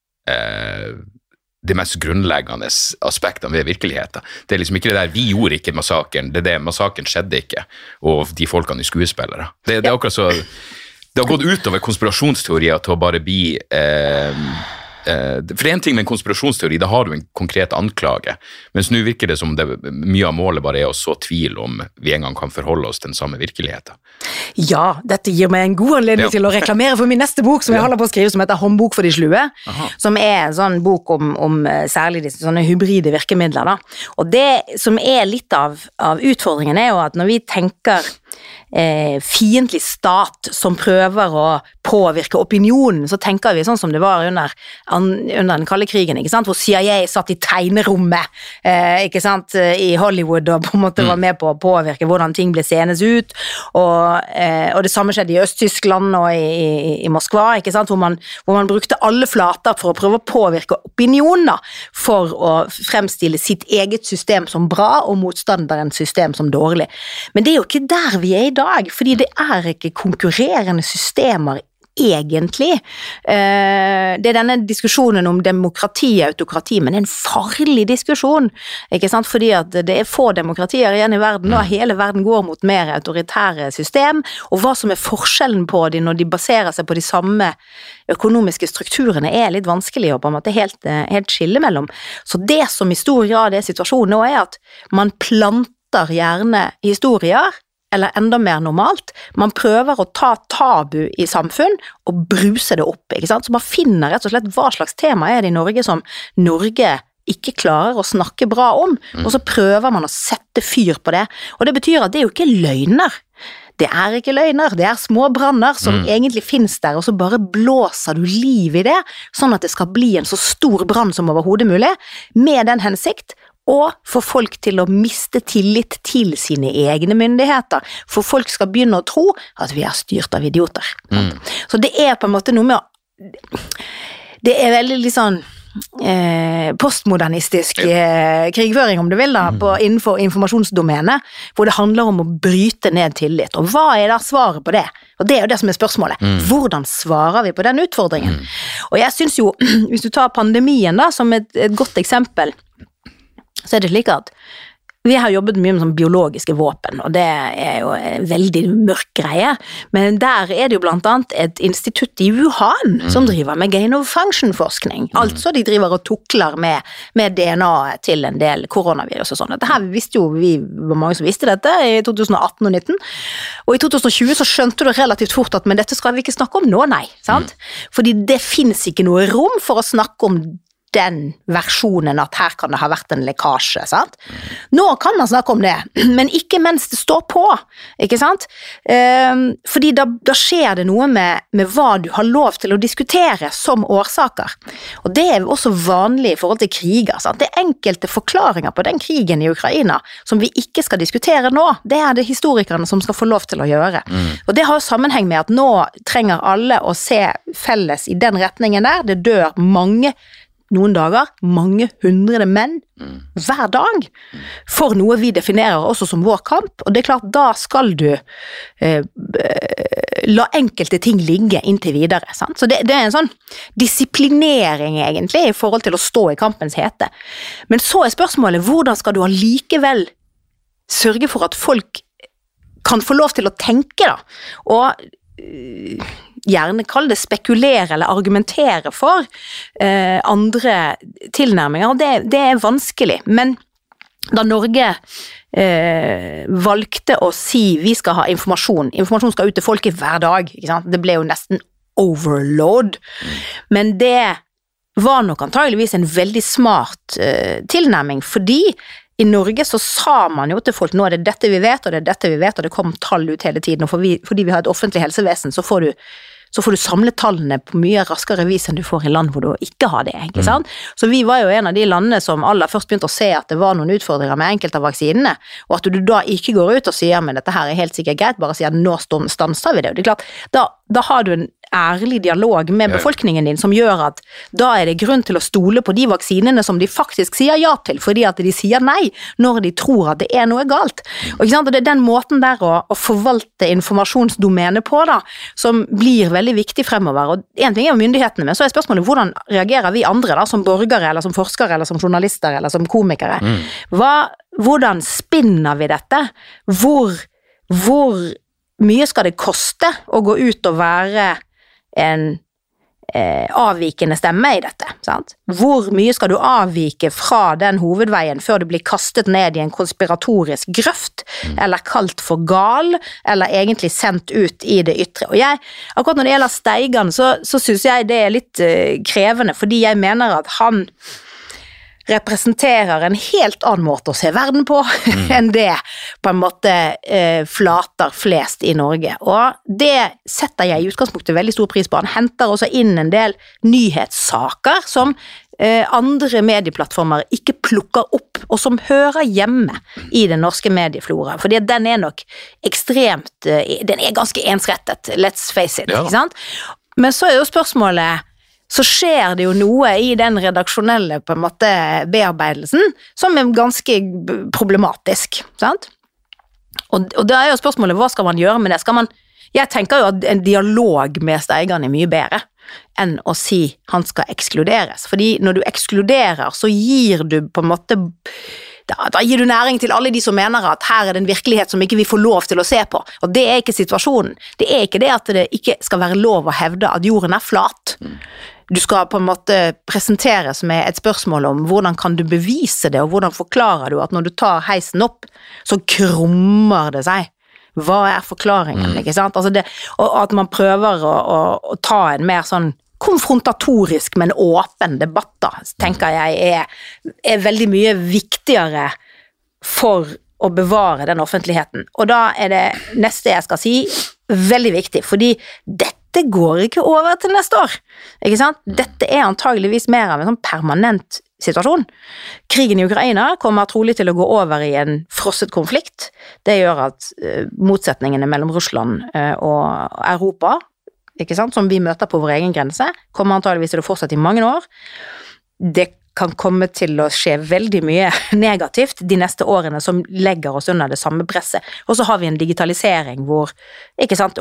eh, de mest grunnleggende aspektene ved virkeligheten. Det er liksom ikke det der, vi gjorde ikke massakren, det er det, massakren skjedde ikke, og de folkene i skuespillere. Det, det er akkurat så, det har gått utover konspirasjonsteorier til å bare bli, eh, eh, for det er en ting med en konspirasjonsteori, da har du en konkret anklage, mens nå virker det som det, mye av målet bare er å så tvil om vi en gang kan forholde oss til den samme virkeligheten. Ja, dette gir meg en god anledning ja. til å reklamere for min neste bok som jeg ja. holder på å skrive, som heter Håndbok for de slue, Aha. som er en sånn bok om, om særlig disse sånne hybride virkemidler. Da. Og det som er litt av, av utfordringen er jo at når vi tenker eh, fiendtlig stat som prøver å påvirke opinionen, så tenker vi sånn som det var under, under den kalde krigen, ikke sant? Hvor C I A satt i tegnerommet eh, ikke sant? I Hollywood og på en måte var med på å påvirke hvordan ting ble senes ut, og, eh, og det samme skjedde i Øst-Tyskland og i, i, i Moskva, ikke sant? Hvor man, hvor man brukte alle flater for å prøve å påvirke opinioner for å fremstille sitt eget system som bra og motstanderens system som dårlig. Men det er jo ikke der vi er i dag, fordi det er ikke konkurrerende systemer egentlig. Det er denne diskusjonen om demokrati og autokrati, men det er en farlig diskusjon, ikke sant? Fordi at det er få demokratier igjen i verden, og hele verden går mot mer autoritære system, og hva som er forskjellen på dem når de baserer seg på de samme økonomiske strukturene er litt vanskelig å på en måte helt, helt skille mellom. Så det som i stor grad er situasjonen nå er at man planter gjerne historier, eller enda mer normalt, man prøver å ta tabu i samfunn og bruse det opp, ikke sant? Så man finner rett og slett hva slags tema er det i Norge som Norge ikke klarer å snakke bra om, mm. og så prøver man å sette fyr på det, og det betyr at det er jo ikke løgner. Det er ikke løgner, det er små branner som mm. egentlig finnes der, og så bare blåser du liv i det, sånn at det skal bli en så stor brann som overhodet mulig, med den hensikt, og for folk til å miste tillit til sine egne myndigheter, for folk skal begynne å tro at vi er styrt av idioter. Mm. Så det er på en måte noe med å, det er veldig litt sånn eh, postmodernistisk eh, krigføring, om du vil da, på, innenfor informasjonsdomenet, hvor det handler om å bryte ned tillit. Og hva er da svaret på det? Og det er jo det som er spørsmålet. Mm. Hvordan svarer vi på den utfordringen? Mm. Og jeg synes jo, hvis du tar pandemien da, som et, et godt eksempel, så er det slik at vi har jobbet mye med sånn biologiske våpen, og det er jo en veldig mørk greie, men der er det jo blant annet et institutt i Wuhan mm. som driver med gain-of-function-forskning. Mm. Altså de driver og tukler med, med D N A til en del koronavirus og sånn. Dette her visste jo vi, hvor mange som visste dette i to tusen atten og nitten, og i to tusen tjue så skjønte du relativt fort at men dette skal vi ikke snakke om nå, nei, sant? Mm. Fordi det finnes ikke noe rom for å snakke om den versjonen at her kan det ha vært en lekkasje, sant? Nå kan man snakke om det, men ikke mens det står på, ikke sant? Um, fordi da, da skjer det noe med, med hva du har lov til å diskutere som årsaker. Og det er også vanlig i forhold til kriger, sant? Det er enkelte forklaringer på den krigen i Ukraina som vi ikke skal diskutere nå. Det er det historikerne som skal få lov til å gjøre. Mm. Og det har jo sammenheng med at nå trenger alle å se felles i den retningen der. Det dør mange noen dager, mange hundrede menn mm. hver dag for noe vi definerer også som vår kamp, og det er klart da skal du eh, la enkelte ting ligge inntil videre, sant? Så det, det er en sånn disiplinering egentlig i forhold til å stå i kampens hete. Men så er spørsmålet, hvordan skal du allikevel sørge for at folk kan få lov til å tenke da, og uh, gjerne kall det spekulere eller argumentere for eh, andre tilnærminger, og det, det er vanskelig, men da Norge eh, valgte å si vi skal ha informasjon, informasjon skal ut til folket hver dag, ikke sant? Det ble jo nesten overload. Mm. Men det var nok antageligvis en veldig smart uh, tilnærming, fordi i Norge så sa man jo til folk, nå er det dette vi vet, og det er dette vi vet, og det kom tall ut hele tiden, og for vi, fordi vi har et offentlig helsevesen, så får du så får du samle tallene på mye raskere vis enn du får i land hvor du ikke har det, ikke sant? Mm. Så vi var jo en av de landene som aller først begynte å se at det var noen utfordringer med enkelte av vaksinene, og at du da ikke går ut og sier, men dette her er helt sikkert greit, bare sier, nå stanser vi det, og det er klart, da, da har du en ærlig dialog med befolkningen din, som gjør at da er det grunn til å stole på de vaksinene som de faktisk sier ja til, fordi at de sier nei når de tror at det er noe galt. Og, ikke sant? Og det er den måten der å, å forvalte informasjonsdomenet på da, som blir veldig viktig fremover. Og en ting er myndighetene, men så er spørsmålet hvordan reagerer vi andre da, som borgere, eller som forskere, eller som journalister, eller som komikere. Mm. Hva, hvordan spinner vi dette? Hvor, hvor mye skal det koste å gå ut og være en eh, avvikende stemme i dette, sant? Hvor mye skal du avvike fra den hovedveien før du blir kastet ned i en konspiratorisk grøft, mm. eller kalt for gal, eller egentlig sendt ut i det ytre. Og jeg, akkurat når det gjelder Steigan, så, så synes jeg det er litt eh, krevende, fordi jeg mener at han representerer en helt annen måte å se verden på mm. enn det på en måte eh, flater flest i Norge. Og det setter jeg i utgangspunktet veldig stor pris på. Han henter også inn en del nyhetssaker som eh, andre medieplattformer ikke plukker opp, og som hører hjemme i den norske medieflora. Fordi den er nok ekstremt, eh, den er ganske ensrettet, let's face it, ja. Ikke sant? Men så er jo spørsmålet, så skjer det jo noe i den redaksjonelle på en måte bearbeidelsen som er ganske problematisk, sant? Og, og da er jo spørsmålet, hva skal man gjøre med det? Skal man, jeg tenker jo at en dialog med Steigan er mye bedre enn å si han skal ekskluderes, fordi når du ekskluderer så gir du på en måte Da, da gir du næring til alle de som mener at her er det en virkelighet som ikke vi får lov til å se på, og det er ikke situasjonen. Det er ikke det at det ikke skal være lov å hevde at jorden er flat. Du skal på en måte presenteres med et spørsmål om hvordan kan du bevise det, og hvordan forklarer du at når du tar heisen opp, så krummer det seg. Hva er forklaringen, mm. ikke sant? Altså det, og at man prøver å, å, å ta en mer sånn konfrontatorisk, men åpen debatt da, tenker jeg er, er veldig mye viktigere for å bevare den offentligheten. Og da er det neste jeg skal si veldig viktig, fordi dette går ikke over til neste år, ikke sant? Dette er antageligvis mer av en sånn permanent situasjon. Krigen i Ukraina kommer trolig til å gå over i en frosset konflikt. Det gjør at uh, motsetningene mellom Russland uh, og Europa, ikke sant, som vi møter på vår egen grense, kommer antageligvis til å fortsette i mange år. Det kan komme til å skje veldig mye negativt de neste årene som legger oss under det samme presset. Og så har vi en digitalisering hvor, ikke sant,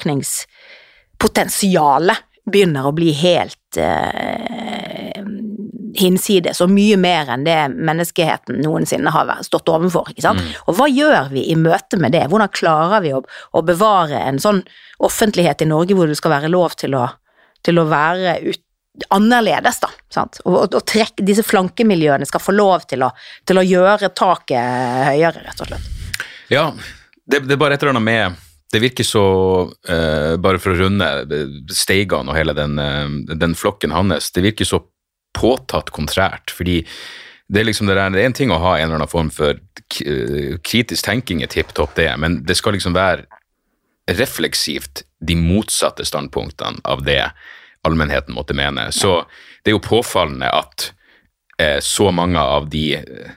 overvåkningspotensialet begynner å bli helt eh, hinsides, og mye mer enn det menneskeheten noensinne har stått ovenfor, ikke sant? Mm. Og hva gjør vi i møte med det? Hvordan klarer vi å, å bevare en sånn offentlighet i Norge hvor det skal være lov til å, til å være ut, annerledes da, sant? Og, og, og trekk, disse flankemiljøene skal få lov til å, til å gjøre taket høyere, rett og slett. Ja, det, det er bare et eller annet med det virker så, uh, bare for å runde Steigan og hele den, uh, den flokken hans, det virker så påtatt kontrært, fordi det er liksom det der, det er en ting å ha en eller annen form for kritisk tenking i tipp-topp det, men det skal liksom være refleksivt de motsatte standpunktene av det allmennheten måtte mene. Så det er jo påfallende at eh, så mange av de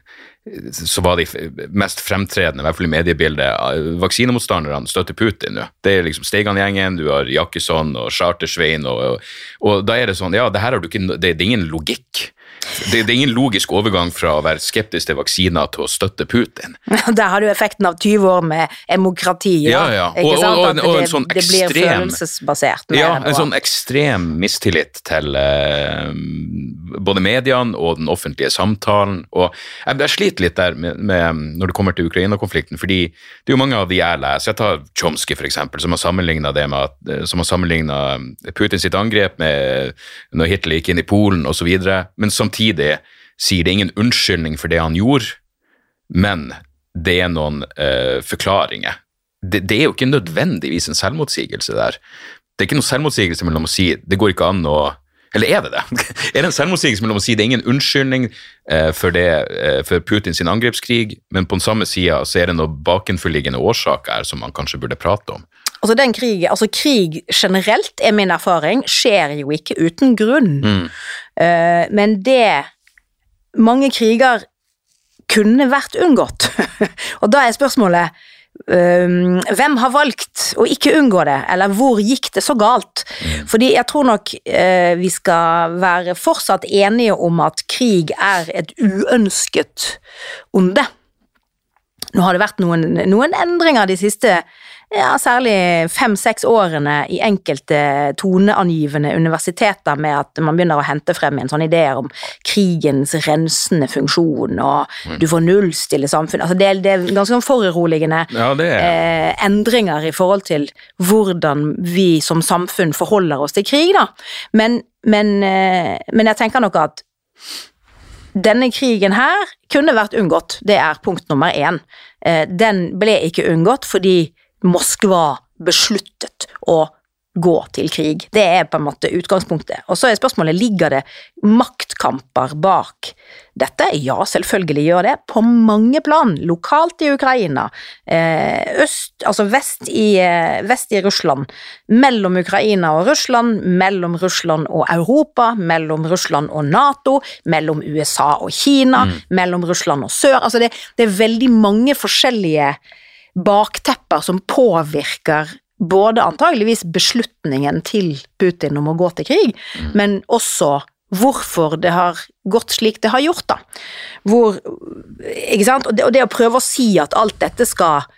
så var de mest fremtredende, i hvert fall i mediebildet, vaksinemotstanderne støtter Putin nå. Det er liksom Steigan-gjengen, du har Jakkesson og Chartersvein, og, og, og da er det sånn, ja, det her har du ikke, det, det er ingen logikk. Det, det er ingen logisk overgang fra å være skeptisk til vaksiner til å støtte Putin. Der har du effekten av tyve år med demokrati, ja, ja. Og, ikke sant? Og, og, og en det, sånn det blir ekstrem, følelsesbasert. Ja, en sånn ekstrem mistillit til eh, både mediene og den offentlige samtalen, og jeg, jeg sliter litt der med, med, når det kommer til Ukraina-konflikten, fordi det er jo mange av de jeg leser, jeg tar Chomsky for eksempel, som har sammenlignet det med at, som har sammenlignet Putin sitt angrep med når Hitler gikk inn i Polen og så videre, men samtidig sier det ingen unnskyldning for det han gjorde, men det er noen uh, forklaringer. Det, det er jo ikke nødvendigvis en selvmotsigelse der, det er ikke noe selvmotsigelse mellom å si det går ikke an å, eller er det det? Er det en selvmotsigelse mellom å si det er ingen unnskyldning eh, for, det, eh, for Putin sin angrepskrig, men på den samme siden så er det noe bakenforliggende årsaker her som man kanskje burde prate om? Altså den krig, altså krig generelt er min erfaring, skjer jo ikke uten grunn. Mm. Uh, men det, mange kriger kunne vært unngått. Og da er spørsmålet, um, hvem har valgt å ikke unngå det, eller hvor gikk det så galt? Mm. Fordi jeg tror nok uh, vi skal være fortsatt enige om at krig er et uønsket onde. Nå har det vært noen, noen endringer de siste ja, særlig fem-seks årene i enkelte toneangivende universiteter med at man begynner å hente frem en sånn ideer om krigens rensende funksjon, og mm. du får nullstille samfunn. Altså det, det er ganske foruroligende ja, det er... eh, endringer i forhold til hvordan vi som samfunn forholder oss til krig, da. Men, men, eh, men jeg tenker nok at denne krigen her kunne vært unngått, det er punkt nummer én. Eh, den ble ikke unngått fordi Moskva besluttet å gå til krig. Det er på en måte utgangspunktet. Og så er spørsmålet, ligger det maktkamper bak dette? Ja, selvfølgelig gjør det. På mange plan. Lokalt i Ukraina, øst, altså vest i, vest i Russland, mellom Ukraina og Russland, mellom Russland og Europa, mellom Russland og NATO, mellom U S A og Kina, mm. mellom Russland og Sør. Altså det, det er veldig mange forskjellige baktepper som påvirker både antageligvis beslutningen til Putin om å gå til krig, mm. men også hvorfor det har gått slik det har gjort da. Hvor, ikke sant? Og det, og det å prøve å si at alt dette skal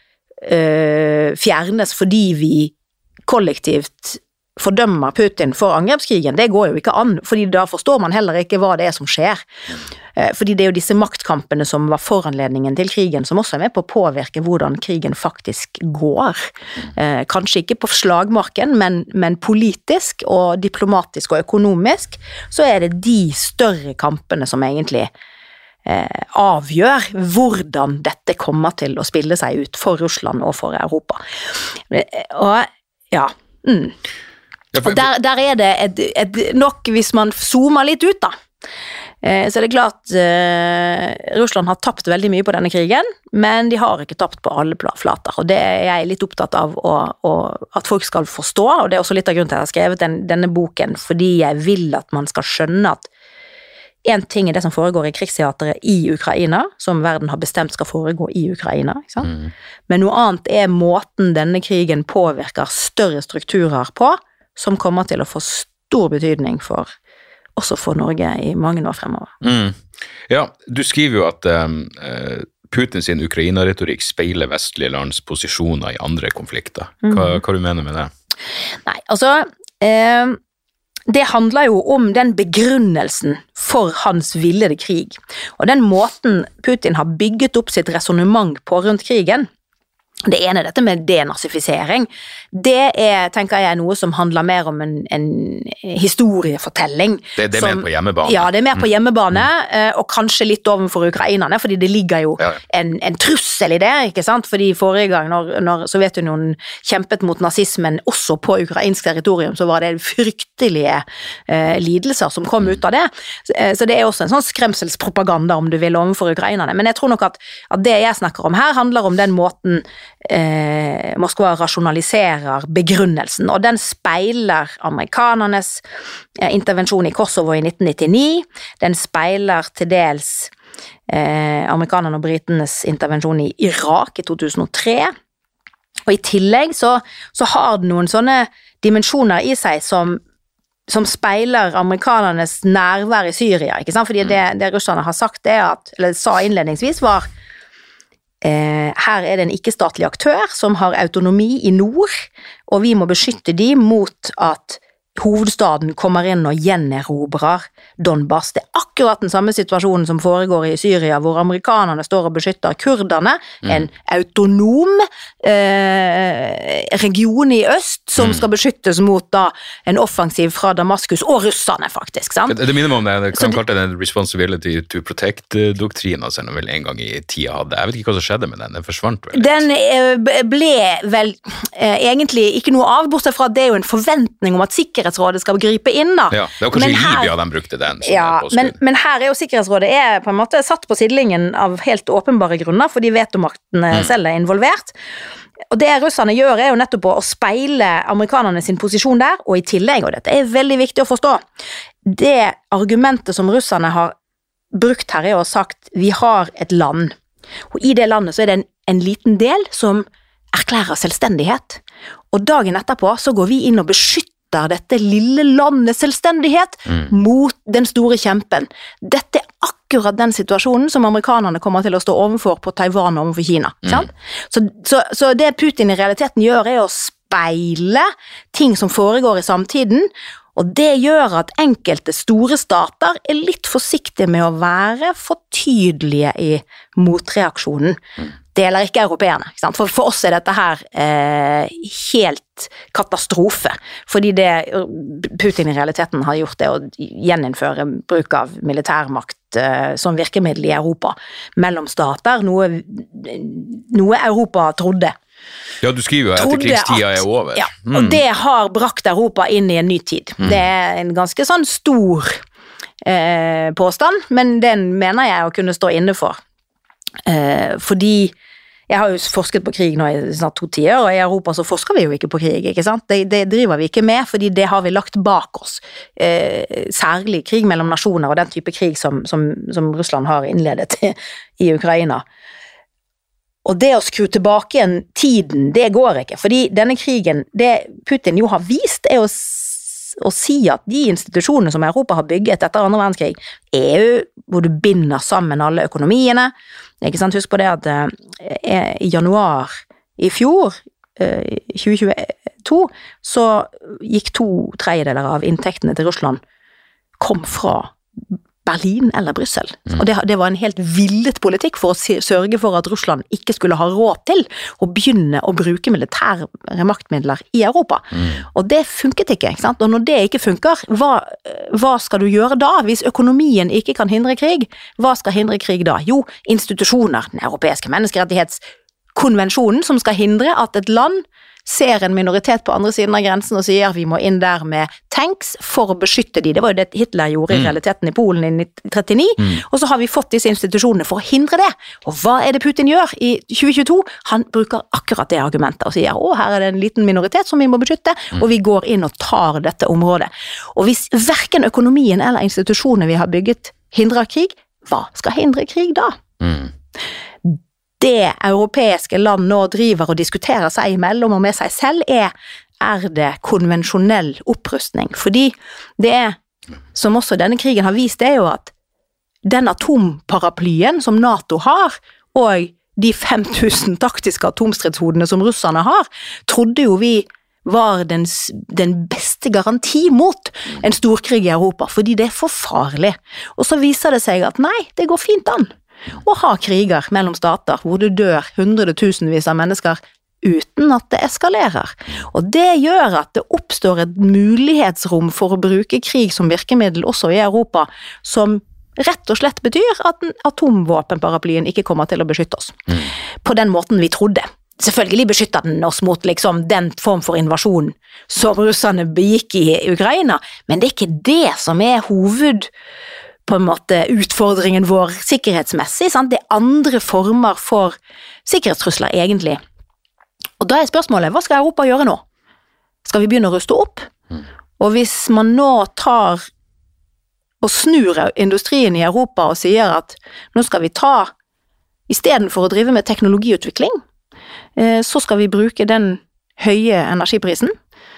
øh, fjernes fordi vi kollektivt fordømmer Putin for angrepskrigen, det går jo ikke an, fordi da forstår man heller ikke hva det er som skjer. Fordi det er jo disse maktkampene som var foranledningen til krigen, som også er med på å påvirke hvordan krigen faktisk går. Eh, kanskje ikke på slagmarken, men, men politisk og diplomatisk og økonomisk, så er det de større kampene som egentlig eh, avgjør hvordan dette kommer til å spille seg ut for Russland og for Europa. Og ja, mm. Og der, der er det et, et nok, hvis man zoomer litt ut da, eh, så er det klart eh, Russland har tapt veldig mye på denne krigen, men de har ikke tapt på alle flater, og det er jeg litt opptatt av å, å, at folk skal forstå, og det er også litt av grunnen til at jeg har skrevet den, denne boken, fordi jeg vil at man skal skjønne at en ting er det som foregår i krigsteateret i Ukraina, som verden har bestemt skal foregå i Ukraina, ikke sant? Mm. Men noe annet er måten denne krigen påvirker større strukturer på, som kommer til å få stor betydning for, også for Norge i mange år fremover. Mm. Ja, du skriver jo at um, Putin sin Ukraina-retorikk speiler vestlige lands posisjoner i andre konflikter. Hva, mm. hva du mener med det? Nei, altså, eh, det handler jo om den begrunnelsen for hans villede krig, og den måten Putin har bygget opp sitt resonemang på rundt krigen. Det ene er dette med denazifisering. Det er, tenker jeg, noe som handler mer om en, en historiefortelling. Det, det er som, mer på hjemmebane. Ja, det er mer på hjemmebane, mm. og kanskje litt overfor ukrainerne, fordi det ligger jo ja. en, en trussel i det, ikke sant? Fordi forrige gang, når, når Sovjetunionen kjempet mot nazismen også på ukrainsk territorium, så var det fryktelige eh, lidelser som kom mm. ut av det. Så, så det er også en sånn skremselspropaganda, om du vil, overfor ukrainerne. Men jeg tror nok at, at det jeg snakker om her, handler om den måten Eh, Moskva rasjonaliserer begrunnelsen, og den speiler amerikanernes eh, intervensjon i Kosovo i nitten nittini, den speiler til dels eh, amerikanerne og britenes intervensjon i Irak i to tusen og tre, og i tillegg så, så har det noen sånne dimensjoner i seg som som speiler amerikanernes nærvær i Syria, ikke sant? Fordi det, det russerne har sagt det at, eller sa innledningsvis var Eh, her er det en ikke-statlig aktør som har autonomi i nord, og vi må beskytte de mot at hovedstaden kommer inn og gjenerobrer Donbass. Det er akkurat den samme situasjonen som foregår i Syria, hvor amerikanerne står og beskytter kurderne, mm. en autonom eh, region i øst som mm. skal beskyttes mot da, en offensiv fra Damaskus, og russerne faktisk, sant? Det, det minner meg om det, det kan kalle det den responsibility to protect-doktrinen som vel en gang i tida hadde. Jeg vet ikke hva som skjedde med den, den forsvant vel? Den eh, ble vel eh, egentlig ikke noe av, bortsett fra at det er jo en forventning om at Sikkerhetsrådet skal gripe inn da. Ja, det var kanskje i Libya de brukte den. Ja, men, men her er jo Sikkerhetsrådet er på en måte satt på sidelinjen av helt åpenbare grunner, fordi vetomaktene mm. selv er involvert. Og det russerne gjør er jo nettopp å speile amerikanerne sin posisjon der, og i tillegg, og dette er veldig viktig å forstå, det argumentet som russerne har brukt her er å ha sagt, vi har et land, og i det landet så er det en, en liten del som erklærer selvstendighet, og dagen etterpå så går vi inn og beskytter dette lille landets selvstendighet mm. mot den store kjempen. Dette er akkurat den situasjonen som amerikanerne kommer til å stå overfor på Taiwan og overfor Kina. Mm. Så, så, så det Putin i realiteten gjør er å speile ting som foregår i samtiden, og det gjør at enkelte store stater er litt forsiktige med å være for tydelige i motreaksjonen. Mm. Det gjelder ikke europeerne, ikke sant? For, for oss er dette her eh, helt katastrofe, fordi det Putin i realiteten har gjort det å gjeninnføre bruk av militærmakt eh, som virkemiddel i Europa, mellom stater, noe, noe Europa trodde. Ja, du skriver jo at etterkrigstida er over. Ja, mm. og det har brakt Europa inn i en ny tid. Mm. Det er en ganske sånn stor eh, påstand, men den mener jeg å kunne stå inne for. Eh, fordi jeg har jo forsket på krig nå i snart to tiår, og i Europa så forsker vi jo ikke på krig, ikke sant? Det, det driver vi ikke med, fordi det har vi lagt bak oss. Eh, særlig krig mellom nasjoner, og den type krig som, som, som Russland har innledet i Ukraina. Og det å skru tilbake igjen tiden, det går ikke, fordi denne krigen, det Putin jo har vist, er å å si at de institusjonene som Europa har bygget etter andre verdenskrig, E U, hvor du binder sammen alle økonomiene, ikke sant, husk på det at eh, i januar i fjor, eh, tjue tjueto, så gikk to tredjedeler av inntektene til Russland kom fra Berlin eller Bryssel. Mm. Og det, det var en helt villet politikk for å sørge for at Russland ikke skulle ha råd til å begynne å bruke militære maktmidler i Europa. Mm. Og det funket ikke, ikke sant? Og når det ikke funker, hva, hva skal du gjøre da? Hvis økonomien ikke kan hindre krig, hva skal hindre krig da? Jo, institusjoner, den europeiske menneskerettighetskonvensjonen som skal hindre at et land ser en minoritet på andre siden av grensen og sier vi må inn der med tanks for å beskytte de. Det var jo det Hitler gjorde i realiteten i Polen i nitten trettini, mm. og så har vi fått disse institusjonene for å hindre det. Og hva er det Putin gjør i tjue tjueto? Han bruker akkurat det argumentet og sier, å, her er det en liten minoritet som vi må beskytte, mm. og vi går inn og tar dette området. Og hvis hverken økonomien eller institusjonene vi har bygget hindrer krig, hva skal hindre krig da? Mm. Det europeiske land nå driver og diskuterer seg imellom og med seg selv er, er det konvensjonell opprustning. Fordi det er, som også denne krigen har vist, det er jo at den atomparaplyen som NATO har, og de fem tusen taktiske atomstridshodene som russerne har, trodde jo vi var den, den beste garanti mot en storkrig i Europa, fordi det er for farlig. Og så viser det seg at nei, det går fint an å ha kriger mellom stater hvor det dør hundretusenvis av mennesker uten at det eskalerer. Og det gjør at det oppstår et mulighetsrom for å bruke krig som virkemiddel også i Europa, som rett og slett betyr at atomvåpenparaplyen ikke kommer til å beskytte oss. Mm. På den måten vi trodde. Selvfølgelig beskytter den oss mot liksom, den form for invasjon som russerne begikk i Ukraina, men det er ikke det som er hoved på en måte utfordringen vår sikkerhetsmessig, sant? Det er andre former for sikkerhetstrusler egentlig. Og da er spørsmålet, hva skal Europa gjøre nå? Skal vi begynne å ruste opp? Mm. Og hvis man nå tar og snur industrien i Europa og sier at nå skal vi ta, i stedet for å drive med teknologiutvikling, så skal vi bruke den høye energiprisen,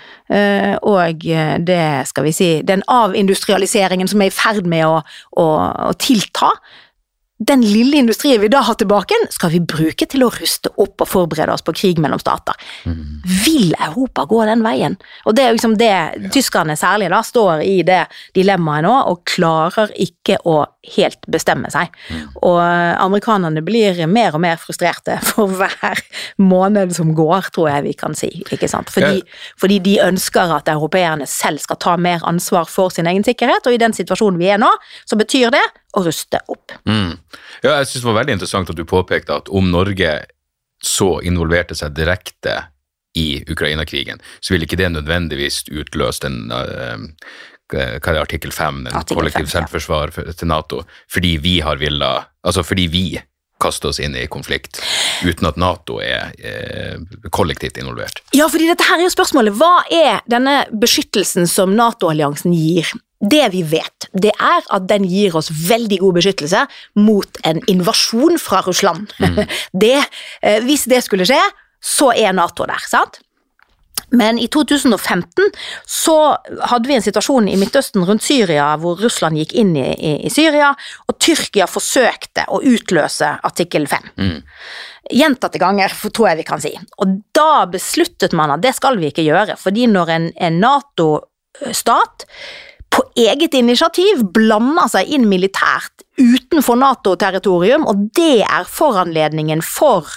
og det skal vi si, den avindustrialiseringen som er i ferd med å, å, å tilta, den lille industrien vi da har tilbake, skal vi bruke til å ruste opp og forberede oss på krig mellom stater. Mm. Vil Europa gå den veien? Og det er liksom det tyskerne særlig da står i det dilemmaet nå, og klarer ikke å helt bestemme seg. Mm. Og amerikanerne blir mer og mer frustrerte for hver måned som går, tror jeg vi kan si, ikke sant? Fordi, ja. fordi de ønsker at europeerne selv skal ta mer ansvar for sin egen sikkerhet, og i den situasjonen vi er nå, så betyr det å ruste opp. Mm. Ja, jeg synes det var veldig interessant at du påpekte at om Norge så involverte seg direkte i Ukraina-krigen, så vil ikke det nødvendigvis utløse den, uh, hva er det, artikkel fem, den artikkel kollektiv fem, selvforsvar ja. til NATO, fordi vi har villet, altså fordi vi kaster oss inn i konflikt, uten at NATO er eh, kollektivt involvert. Ja, fordi dette her er jo spørsmålet, hva er denne beskyttelsen som NATO-alliansen gir? Det vi vet, det er at den gir oss veldig god beskyttelse mot en invasjon fra Russland. Mm. det, eh, hvis det skulle skje, så er NATO der, sant? Men i to tusen og femten så hadde vi en situasjon i Midtøsten rundt Syria, hvor Russland gikk inn i, i, i Syria, og Tyrkia forsøkte å utløse artikkel fem. Mm. Gjentatte ganger, tror jeg vi kan si. Og da besluttet man at det skal vi ikke gjøre, fordi når en, en NATO-stat på eget initiativ blander seg inn militært utenfor NATO-territorium, og det er foranledningen for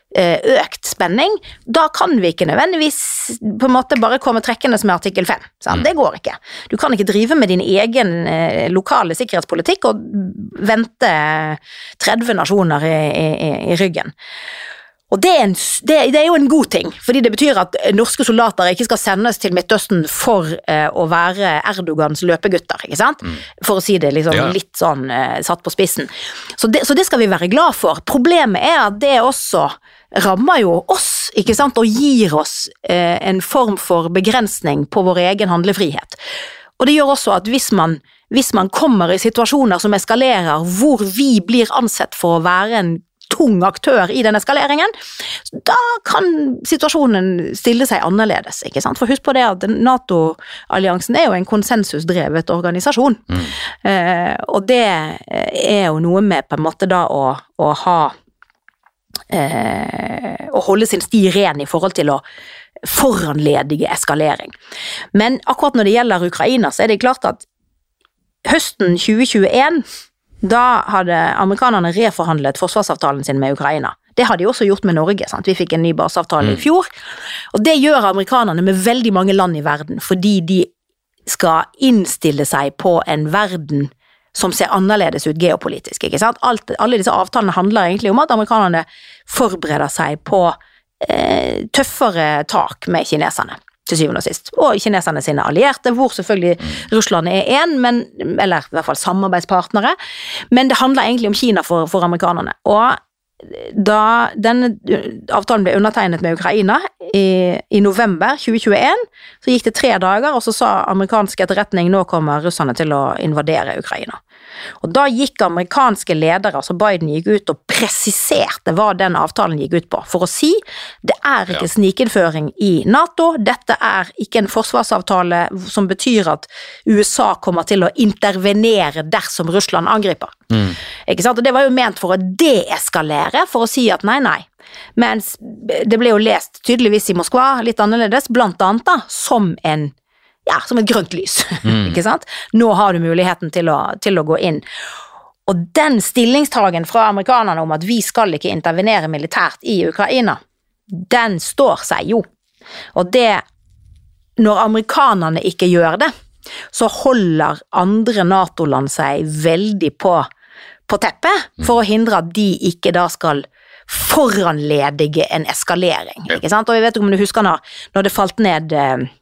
økt spenning, da kan vi ikke nødvendigvis på en måte bare komme trekkende med artikkel fem. Sant? Mm. Det går ikke. Du kan ikke drive med din egen eh, lokale sikkerhetspolitikk og vente tretti nasjoner i, i, i ryggen. Og det er, en, det, det er jo en god ting, fordi det betyr at norske soldater ikke skal sendes til Midtøsten for eh, å være Erdogans løpegutter, ikke sant? Mm. For å si det liksom, ja. litt sånn eh, satt på spissen. Så det, så det skal vi være glad for. Problemet er at det også rammer jo oss, ikke sant, og gir oss eh, en form for begrensning på vår egen handlefrihet. Og det gjør også at hvis man, hvis man kommer i situasjoner som eskalerer, hvor vi blir ansett for å være en tung aktør i den eskaleringen, da kan situasjonen stille seg annerledes, ikke sant? For husk på det at NATO-alliansen er jo en konsensusdrevet organisasjon, mm. eh, og det er jo noe med på en måte da å, å ha Eh, å holde sin sti ren i forhold til å foranledige eskalering. Men akkurat når det gjelder Ukraina, så er det klart at høsten tjue tjueen, da hadde amerikanerne reforhandlet forsvarsavtalen sin med Ukraina. Det hadde de også gjort med Norge, sant? Vi fikk en ny baseavtale mm. i fjor, og det gjør amerikanerne med veldig mange land i verden, fordi de skal innstille seg på en verden som ser annerledes ut geopolitisk, ikke sant? Alt, alle disse avtalene handler egentlig om at amerikanerne forbereder seg på eh, tøffere tak med kineserne, til syvende og sist. Og kineserne sine allierte, hvor selvfølgelig Russland er en, men, eller i hvert fall samarbeidspartnere, men det handler egentlig om Kina for, for amerikanerne. Og da denne avtalen ble undertegnet med Ukraina i, i november tjue tjueen, så gikk det tre dager, og så sa amerikansk etterretning, nå kommer russerne til å invadere Ukraina. Og da gikk amerikanske ledere, altså Biden gikk ut og presiserte hva den avtalen gikk ut på, for å si, det er ikke ja. snikinnføring i NATO, dette er ikke en forsvarsavtale som betyr at U S A kommer til å intervenere dersom Russland angriper. Mm. Ikke sant? Og det var jo ment for å deeskalere, for å si at nei, nei. Mens det ble jo lest tydeligvis i Moskva, litt annerledes, blant annet da, som en ja, som et grønt lys, mm. ikke sant? Nå har du muligheten til å, til å gå inn. Og den stillingstagen fra amerikanerne om at vi skal ikke intervenere militært i Ukraina, den står seg jo. Og det, når amerikanerne ikke gjør det, så holder andre NATO-land seg veldig på, på teppet, for å hindre at de ikke da skal foranledige en eskalering, ja. ikke sant? Og jeg vet ikke om du husker når, når det falt ned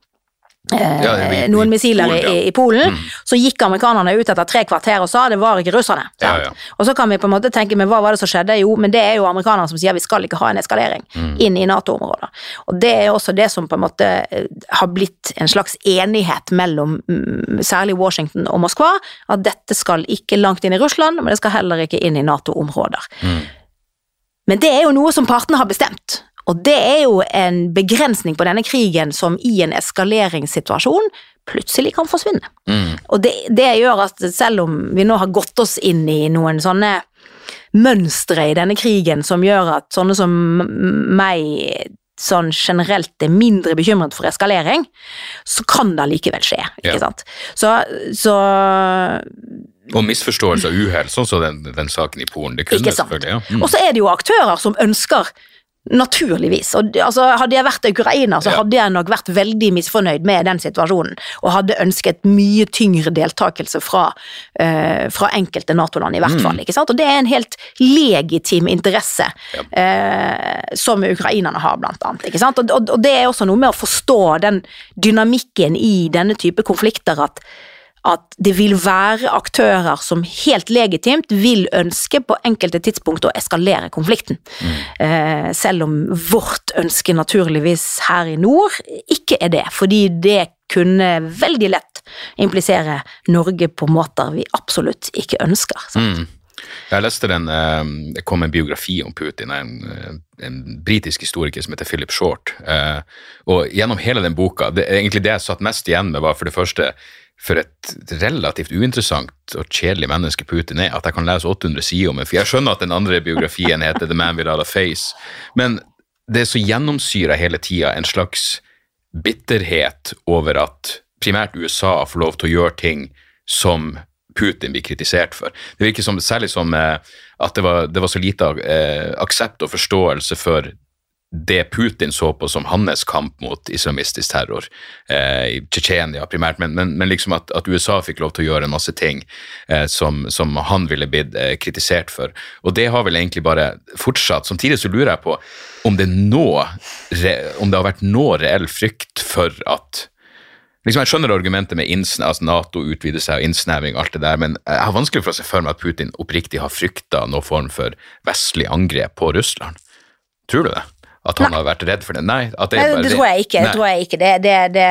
Eh, ja, i, noen missiler i, i, i Polen, mm. så gikk amerikanerne ut etter tre kvarter og sa det var ikke russerne. Ja, ja. Og så kan vi på en måte tenke, men hva var det som skjedde? Jo, men det er jo amerikanerne som sier vi skal ikke ha en eskalering mm. inn i NATO-området. Og det er også det som på en måte har blitt en slags enighet mellom særlig Washington og Moskva, at dette skal ikke langt inn i Russland, men det skal heller ikke inn i NATO-områder. Mm. Men det er jo noe som partene har bestemt. Og det er jo en begrensning på denne krigen som i en eskaleringssituasjon plutselig kan forsvinne. Mm. Og det, det gjør at selv om vi nå har gått oss inn i noen sånne mønstre i denne krigen som gjør at sånne som meg sånn generelt er mindre bekymret for eskalering, så kan det likevel skje, ikke ja. sant? Så, så... Og misforståelse av uheld, sånn som den, den saken i Polen, det kunne selvfølgelig, ja. Mm. Og så er det jo aktører som ønsker naturligvis, og altså, hadde jeg vært Ukraina, så hadde jeg nok vært veldig misfornøyd med den situasjonen, og hadde ønsket mye tyngre deltakelse fra, uh, fra enkelte NATO-land i hvert fall, mm. ikke sant? Og det er en helt legitim interesse ja. uh, som ukrainerne har blant annet, ikke sant? Og, og, og det er også noe med å forstå den dynamikken i denne type konflikter, at at det vil være aktører som helt legitimt vil ønske på enkelte tidspunkt å eskalere konflikten. Mm. Eh, selv om vårt ønske naturligvis her i nord ikke er det, fordi det kunne veldig lett implisere Norge på måter vi absolutt ikke ønsker. Sant? Mm. Jeg leste den, det kom en biografi om Putin, en, en britisk historiker som heter Philip Short, og gjennom hele den boka, det, egentlig det jeg satt mest igjen med var for det første for et relativt uinteressant og kjedelig menneske Putin er, at jeg kan lese åtte hundre sider om det, for jeg skjønner at den andre biografien heter The Man Without a Face, men det er så gjennomsyret hele tiden en slags bitterhet over at primært U S A får lov til å gjøre ting som Putin blir kritisert for. Det virker som, særlig som eh, at det var, det var så lite eh, aksept og forståelse for det Putin så på som hans kamp mot islamistisk terror eh, i Tsjetsjenia primært, men, men, men liksom at, at U S A fikk lov til å gjøre en masse ting eh, som, som han ville blitt eh, kritisert for, og det har vel egentlig bare fortsatt. Samtidig så lurer jeg på om det nå re, om det har vært noe reell frykt for at liksom jeg skjønner argumentet med innsne, altså NATO utvider seg og innsnevring og alt det der, men jeg har vanskelig for å se for meg at Putin oppriktig har fryktet noen form for vestlig angrep på Russland. Tror du det? At han Nei. har vært redd for det? Nei, at det, Nei, det tror jeg ikke. Det, tror jeg ikke. Det, det,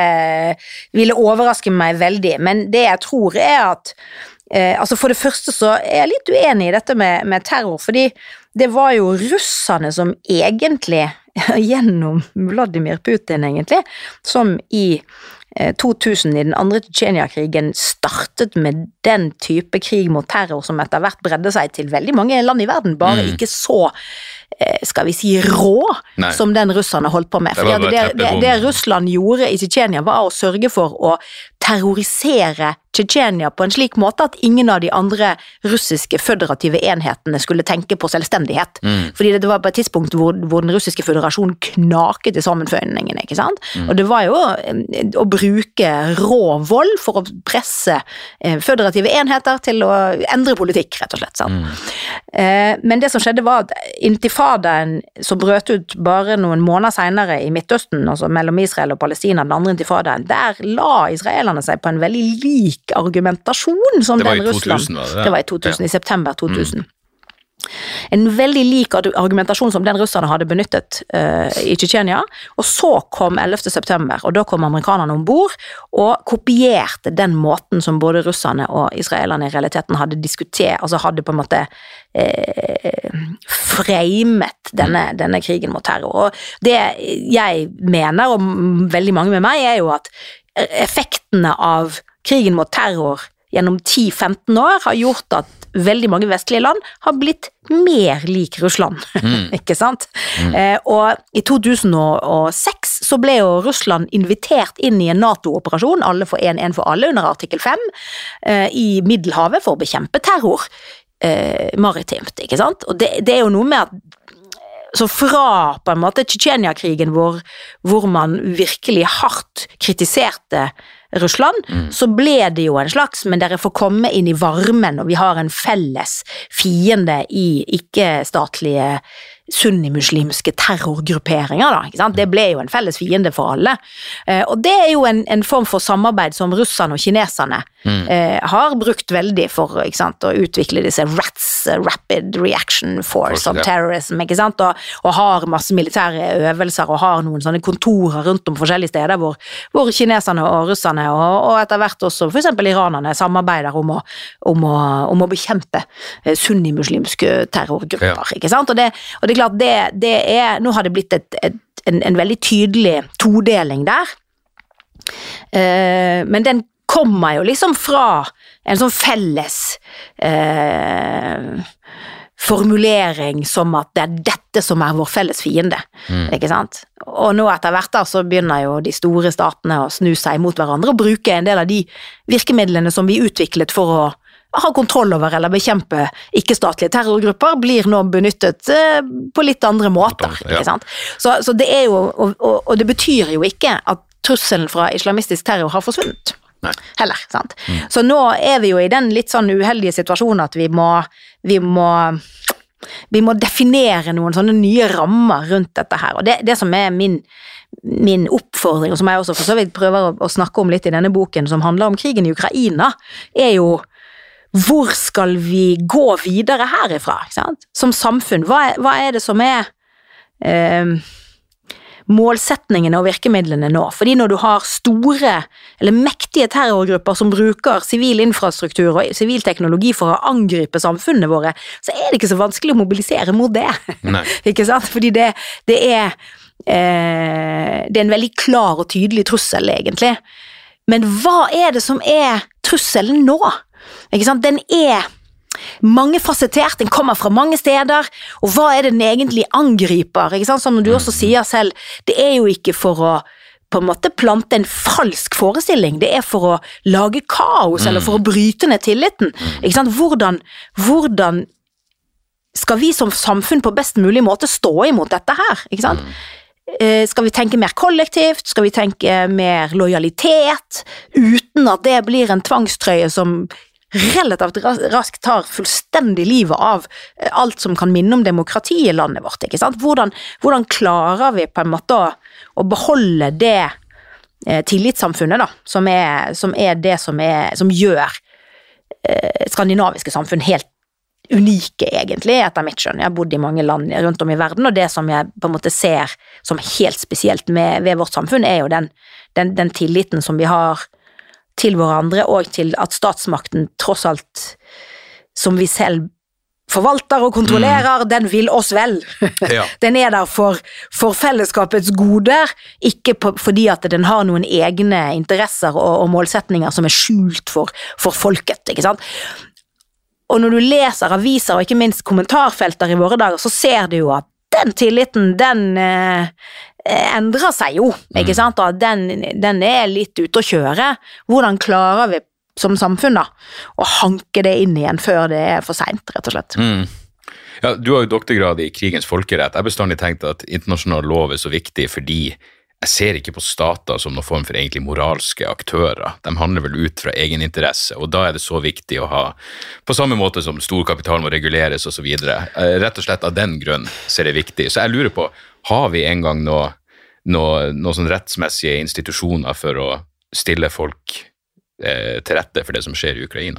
det ville overraske meg veldig, men det jeg tror er at eh, altså for det første så er jeg litt uenig i dette med, med terror, fordi det var jo russerne som egentlig, gjennom Vladimir Putin egentlig, som i to tusen i den andre Tsjetsjenia-krigen startet med den type krig mot terror som etter hvert bredde seg til veldig mange land i verden, bare mm. ikke så skal vi si rå Nei. som den russerne holdt på med. Fordi det, det, det Russland gjorde i Tsjetsjenia var å sørge for å terrorisere Tsjetsjenia på en slik måte at ingen av de andre russiske føderative enhetene skulle tenke på selvstendighet. Mm. Fordi det var på et tidspunkt hvor, hvor den russiske føderasjonen knaket i sammenføyningene, ikke sant? Mm. Og det var jo å bruke rå vold for å presse eh, føderative enheter til å endre politikk, rett og slett. Sant? Mm. Eh, men det som skjedde var at intifadaen som brøt ut bare noen måneder senere i Midtøsten, altså mellom Israel og Palestina, den andre intifadaen, der la israelerne seg på en veldig lik argumentasjon som den Russland. Var det? det var i to tusen, ja. I september to tusen. Mm. En veldig lik argumentasjon som den russerne hadde benyttet uh, i Tsjetsjenia, og så kom ellevte september, og da kom amerikanerne ombord og kopierte den måten som både russerne og israelerne i realiteten hadde diskutert, altså hadde på en måte uh, framet denne, denne krigen mot terror. Og det jeg mener, og veldig mange med meg, er jo at effektene av krigen mot terror gjennom ti til femten år har gjort at veldig mange vestlige land har blitt mer lik Russland, mm. ikke sant? Mm. Eh, og i to tusen og seks så ble jo Russland invitert inn i en NATO-operasjon, alle for en, en for alle, under artikkel fem, eh, i Middelhavet for å bekjempe terror eh, maritimt, ikke sant? Og det, det er jo noe med at så fra på en måte Tsjetsjenia-krigen hvor, hvor man virkelig hardt kritiserte Russland, mm. så ble det jo en slags, men dere får komme inn i varmen, og vi har en felles fiende i ikke-statlige sunnimuslimske terrorgrupperinger da, ikke sant? Det ble jo en felles fiende for alle. Eh, og det er jo en, en form for samarbeid som russerne og kineserne mm. eh, har brukt veldig for, ikke sant, å utvikle disse R A T S, Rapid Reaction Force of Terrorism, ikke sant, og, og har masse militære øvelser, og har noen sånne kontorer rundt om forskjellige steder, hvor, hvor kineserne og russerne, og, og etter hvert også for eksempel iranerne, samarbeider om å, om å, om å bekjempe eh, sunnimuslimske terrorgrupper, ja. Ikke sant, og det, og det klart, det, det er, nå har det blitt et, et, en, en veldig tydelig todeling der, eh, men den kommer jo liksom fra en sånn felles eh, formulering som at det er dette som er vår felles fiende, mm. ikke sant? Og nå etter hvert da, så begynner jo de store statene å snu seg mot hverandre og bruke en del av de virkemidlene som vi utviklet for å ha kontroll over eller bekjempe ikke-statlige terrorgrupper, blir nå benyttet eh, på litt andre måter, ikke sant? Så, så det er jo, og, og, og det betyr jo ikke at trusselen fra islamistisk terror har forsvunnet. Nei. Heller, sant? Mm. Så nå er vi jo i den litt sånn uheldige situasjonen at vi må, vi må, vi må definere noen sånne nye rammer rundt dette her, og det, det som er min, min oppfordring, og som jeg også for så vidt prøver å, å snakke om litt i denne boken som handler om krigen i Ukraina, er jo hvor skal vi gå videre herifra, ikke sant? Som samfunn, hva er, hva er det som er eh, målsetningene og virkemidlene nå? Fordi når du har store eller mektige terrorgrupper som bruker sivil infrastruktur og sivil teknologi for å angripe samfunnene våre, så er det ikke så vanskelig å mobilisere mot det. Nei. Ikke sant? Fordi det, det er eh, det er en veldig klar og tydelig trussel egentlig. Men hva er det som er trusselen nå? Ikke sant? Den er mangefasettert, den kommer fra mange steder, og hva er det den egentlig angriper? Ikke sant? Som du også sier selv, det er jo ikke for å på en måte plante en falsk forestilling, det er for å lage kaos, eller for å bryte ned tilliten. Ikke sant? Hvordan, hvordan skal vi som samfunn på best mulig måte stå imot dette her? Ikke sant? Skal vi tenke mer kollektivt? Skal vi tenke mer lojalitet? Uten at det blir en tvangstrøye som relativt raskt tar fullstendig livet av alt som kan minne om demokrati i landet vårt, ikke sant? Hvordan, hvordan klarer vi på en måte å, å beholde det eh, tillitssamfunnet da, som er, som er det som, er, som gjør eh, skandinaviske samfunn helt unike egentlig, etter mitt skjønn. Jeg har bodd i mange land rundt om i verden, og det som jeg på en måte ser som helt spesielt med, ved vårt samfunn er jo den, den, den tilliten som vi har til hverandre, og til at statsmakten tross alt, som vi selv forvalter og kontrollerer, mm. den vil oss vel. Ja. Den er der for, for fellesskapets goder, ikke på, fordi at den har noen egne interesser og, og målsetninger som er skjult for, for folket, ikke sant? Og når du leser aviser, og ikke minst kommentarfelter i våre dager, så ser du jo at den tilliten, den eh, endrer seg jo, ikke sant? Og den, den er litt ute å kjøre. Hvordan klarer vi som samfunn da, å hanke det inn igjen før det er for sent, rett og slett? Mm. Ja, du har jo doktorgrad i krigens folkerett. Jeg har bestandig tenkt at internasjonal lov er så viktig fordi jeg ser ikke på stater som noen form for egentlig moralske aktører. De handler vel ut fra egen interesse, og da er det så viktig å ha, på samme måte som storkapital må reguleres og så videre. Rett og slett av den grunn ser det viktig. Så jeg lurer på, har vi en gang noe, noe, noe sånn rettsmessige institusjoner for å stille folk eh, til rette for det som skjer i Ukraina?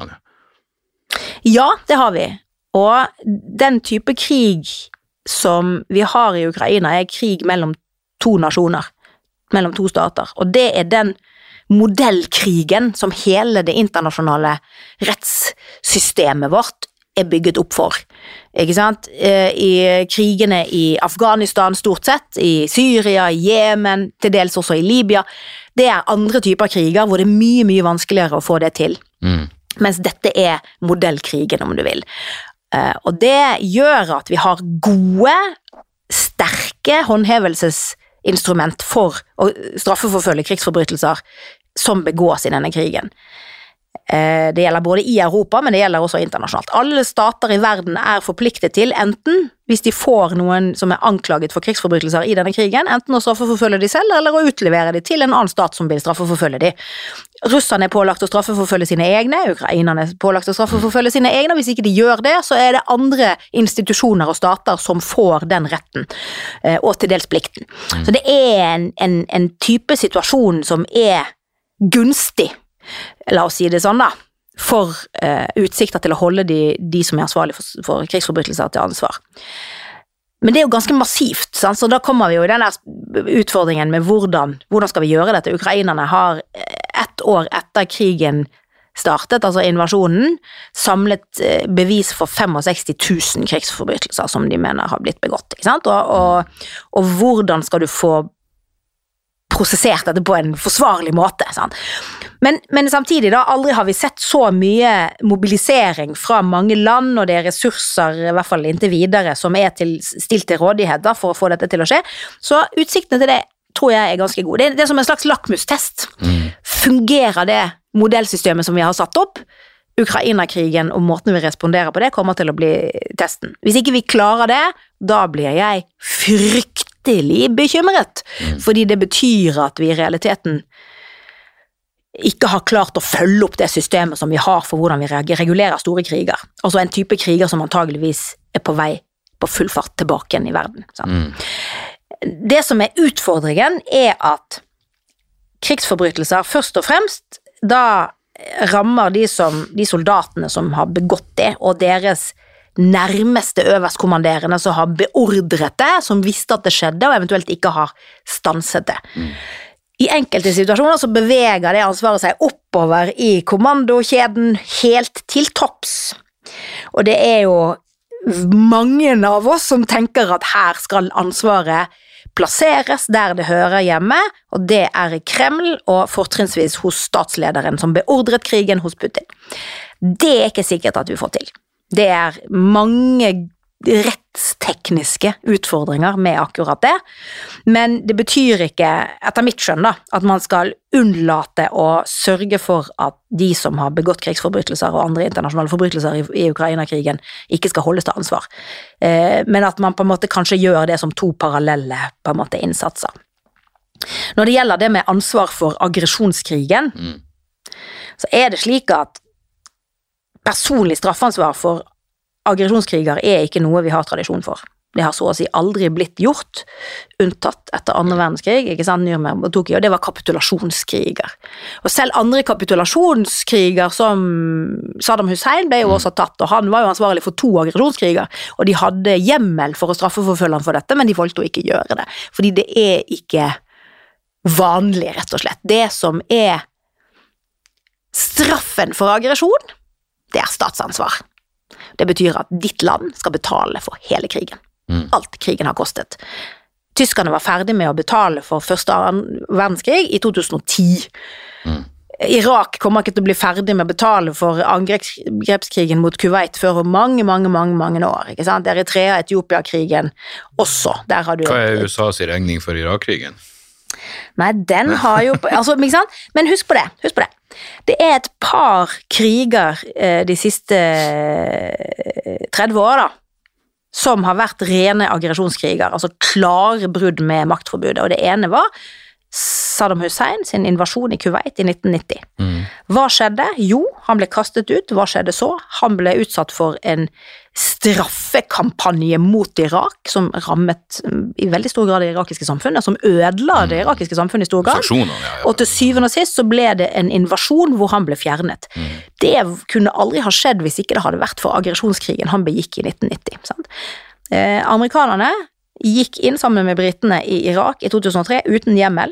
Ja, det har vi. Og den type krig som vi har i Ukraina er krig mellom to nasjoner, mellom to stater. Og det er den modellkrigen som hele det internasjonale rettssystemet vårt er bygget opp for. Ikke sant? I krigene i Afghanistan stort sett, i Syria, i Jemen, til dels også i Libya. Det er andre typer kriger hvor det er mye, mye vanskeligere å få det til. Mm. Mens dette er modellkrigen, om du vil. Og det gjør at vi har gode, sterke håndhevelsesinstrument for å straffeforfølge krigsforbrytelser som begås i denne krigen. Det gjelder både i Europa, men det gjelder også internasjonalt. Alle stater i verden er forpliktet til, enten hvis de får noen som er anklaget for krigsforbrytelser i denne krigen, enten å straffeforfølge de selv, eller å utlevere de til en annen stat som vil straffeforfølge de. Russerne er pålagt å straffeforfølge sine egne, Ukrainerne er pålagt å straffeforfølge sine egne, og hvis ikke de gjør det, så er det andre institusjoner og stater som får den retten, og til dels plikten. Så det er en, en, en type situasjon som er gunstig, la oss si det sånn da, for uh, utsikter til å holde de, de som er ansvarlige for, for krigsforbrytelser til ansvar. Men det er jo ganske massivt, sant? Så da kommer vi jo i denne utfordringen med hvordan, hvordan skal vi gjøre dette. Ukrainerne har ett år etter krigen startet, altså invasjonen, samlet bevis for sekstifem tusen krigsforbrytelser som de mener har blitt begått, ikke sant? Og, og, og hvordan skal du få prosessert dette på en forsvarlig måte, sant? Men, men samtidig da, aldri har vi sett så mye mobilisering fra mange land, og det er ressurser, i hvert fall inntil videre, som er til, stilt til rådighet da, for å få dette til å skje. Så utsiktene til det tror jeg er ganske gode. Det, det er som en slags lakmustest. Mm. Fungerer det modellsystemet som vi har satt opp? Ukraina-krigen og måten vi responderer på det kommer til å bli testen. Hvis ikke vi klarer det, da blir jeg fryktelig bekymret, mm. fordi det betyr at vi i realiteten ikke har klart å følge opp det systemet som vi har for hvordan vi regulerer store kriger. Altså en type kriger som antageligvis er på vei på full fart tilbake igjen i verden. Mm. Det som er utfordringen er at krigsforbrytelser først og fremst da rammer de, som, de soldatene som har begått det, og deres nærmeste øverstkommanderende som har beordret det, som visste at det skjedde, og eventuelt ikke har stanset det. Mm. I enkelte situasjoner så beveger det ansvaret seg oppover i kommandokjeden helt til topps. Og det er jo mange av oss som tenker at her skal ansvaret plasseres der det hører hjemme, og det er i Kreml og fortrinnsvis hos statslederen som beordret krigen hos Putin. Det er ikke sikkert at vi får til. Det er mange rettstekniske utfordringer med akkurat det, men det betyr ikke, etter mitt skjønn da, at man skal unnlate å sørge for at de som har begått krigsforbrytelser og andre internasjonale forbrytelser i, i Ukraina-krigen ikke skal holdes til ansvar. Eh, men at man på en måte kanskje gjør det som to parallelle på en måte innsatser. Når det gjelder det med ansvar for aggresjonskrigen, mm. så er det slik at personlig straffansvar for aggresjonskriger er ikke noe vi har tradisjon for. Det har så å si aldri blitt gjort, unntatt etter andre verdenskrig, ikke sant, Nürnberg og Tokyo, det var kapitulasjonskriger. Og selv andre kapitulasjonskriger som Saddam Hussein ble jo også tatt, og han var jo ansvarlig for to aggresjonskriger, og de hadde hjemmel for å straffeforfølge han for dette, men de valgte å ikke gjøre det, fordi det er ikke vanlig, rett og slett. Det som er straffen for aggresjon, det er statsansvar. Det betyr at ditt land skal betale for hele krigen. Mm. Alt krigen har kostet. Tyskerne var ferdig med å betale for første verdenskrig i to tusen og ti. Mm. Irak kommer ikke til å bli ferdig med å betale for angrepskrigen mot Kuwait før mange, mange, mange, mange år. Ikke sant? Eritrea, Etiopia-krigen også. Der har du Hva er U S A's regning for Irak-krigen? Nei, den har jo altså, ikke sant? Men husk på det, husk på det. Det er et par kriger eh, de siste tretti år da, som har vært rene aggresjonskriger, altså klare brudd med maktforbudet, og det ene var Saddam Hussein sin invasjon i Kuwait i nitten nitti. Mm. Hva skjedde? Jo, han ble kastet ut. Hva skjedde så? Han ble utsatt for en straffekampanje mot Irak, som rammet i veldig stor grad det irakiske samfunnet, som ødela det irakiske samfunnet i stor grad. Ja, ja. Og til syvende og sist så ble det en invasjon hvor han ble fjernet. Mm. Det kunne aldri ha skjedd hvis ikke det hadde vært for aggresjonskrigen han begikk i nitten nitti. Sant? Eh, amerikanerne gikk inn sammen med britene i Irak i to tusen og tre uten hjemmel.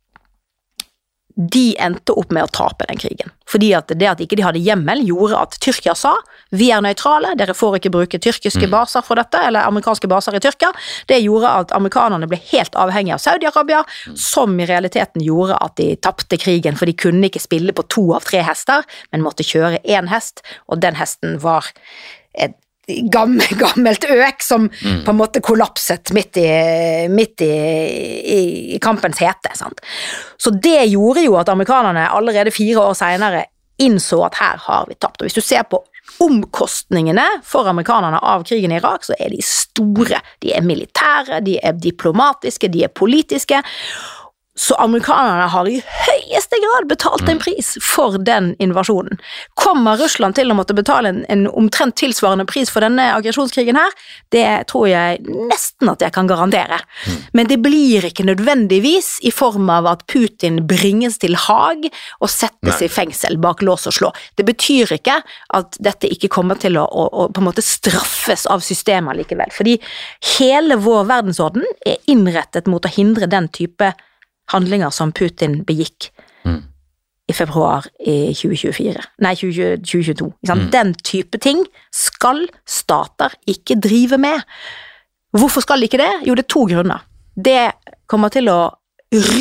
De endte opp med å tape den krigen. Fordi at det at ikke de hadde hjemmel gjorde at Tyrkia sa, vi er nøytrale, dere får ikke bruke tyrkiske mm. baser for dette, eller amerikanske baser i Tyrkia. Det gjorde at amerikanerne ble helt avhengige av Saudi-Arabia, mm. som i realiteten gjorde at de tapte krigen, for de kunne ikke spille på to av tre hester, men måtte kjøre en hest, og den hesten var et Gammel, gammelt øk som mm. på en måte kollapset midt i, midt i, i, i kampens hete. Sant? Så det gjorde jo at amerikanerne allerede fire år senere innså at her har vi tapt. Og hvis du ser på omkostningene for amerikanerne av krigen i Irak, så er de store. De er militære, de er diplomatiske, de er politiske. Så amerikanerne har i høyeste grad betalt en pris for den invasjonen. Kommer Russland til å måtte betale en, en omtrent tilsvarende pris for denne aggresjonskrigen her? Det tror jeg nesten at jeg kan garantere. Men det blir ikke nødvendigvis i form av at Putin bringes til Haag og settes Nei. I fengsel bak lås og slå. Det betyr ikke at dette ikke kommer til å, å, å på en måte straffes av systemet likevel. Fordi hele vår verdensorden er innrettet mot å hindre den type handlinger som Putin begikk mm. i februar i tjue tjuefire. Nei, tjue tjueto. Mm. Den type ting skal stater ikke drive med. Hvorfor skal de ikke det? Jo, det er to grunner. Det kommer til å ryste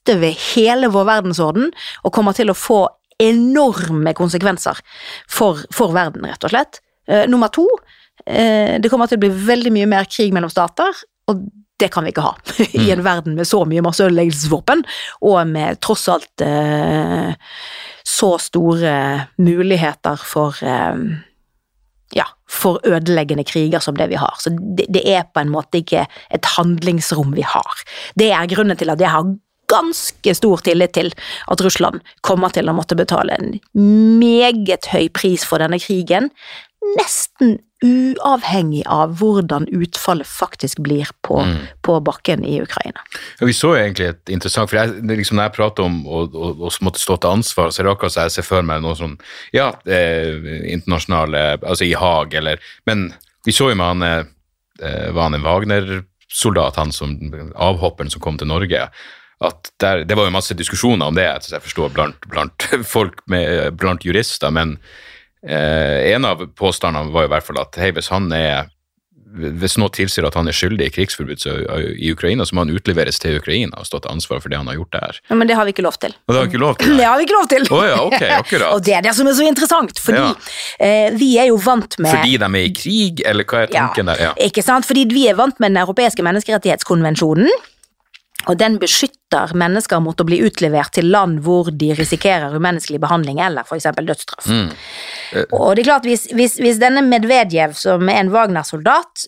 rokke ved hele vår verdensorden, og kommer til å få enorme konsekvenser for, for verden, rett og slett. Uh, nummer to, uh, det kommer til å bli veldig mye mer krig mellom stater, og det kan vi ikke ha i en verden med så mye masseødeleggelsesvåpen, og med tross alt uh, så store muligheter for, uh, ja, for ødeleggende kriger som det vi har. Så det, det er på en måte ikke et handlingsrom vi har. Det er grunnen til at jeg har ganske stor tillit til at Russland kommer til å måtte betale en meget høy pris for denne krigen, nesten uavhengig av hvordan utfallet faktisk blir på, mm. på bakken i Ukraina. Ja, vi så jo egentlig et interessant, for jeg, liksom når jeg prater om å, å, å måtte stå til ansvar, så er det akkurat så jeg ser for meg noe sånn, ja, eh, internasjonale, altså i Haag, eller, men vi så jo med han, eh, var han en Wagner-soldat, han som, avhopperen som kom til Norge, at der, det var jo masse diskusjoner om det, etter jeg forstår, blant, blant folk, med, blant jurister, men Eh, en av påstandene var jo i hvert fall at hei, hvis han er hvis noe tilsier at han er skyldig i krigsforbrytelser i Ukraina, så må han utleveres til Ukraina og stå til ansvar for det han har gjort der. Ja, men det har vi ikke lov til. Og det har vi ikke lov til? Det har vi ikke lov til. Å oh, ja, ok, akkurat. Og det er det som er så interessant, fordi ja. eh, vi er jo vant med... Fordi de er i krig, eller hva er tanken ja, der? Ja, ikke sant? Fordi vi er vant med den europeiske menneskerettighetskonvensjonen, og den beskytter mennesker mot å bli utlevert til land hvor de risikerer umenneskelig behandling eller for eksempel dødsstraff. Mm. Uh, og det er klart, hvis, hvis, hvis denne Medvedev, som er en Wagner-soldat,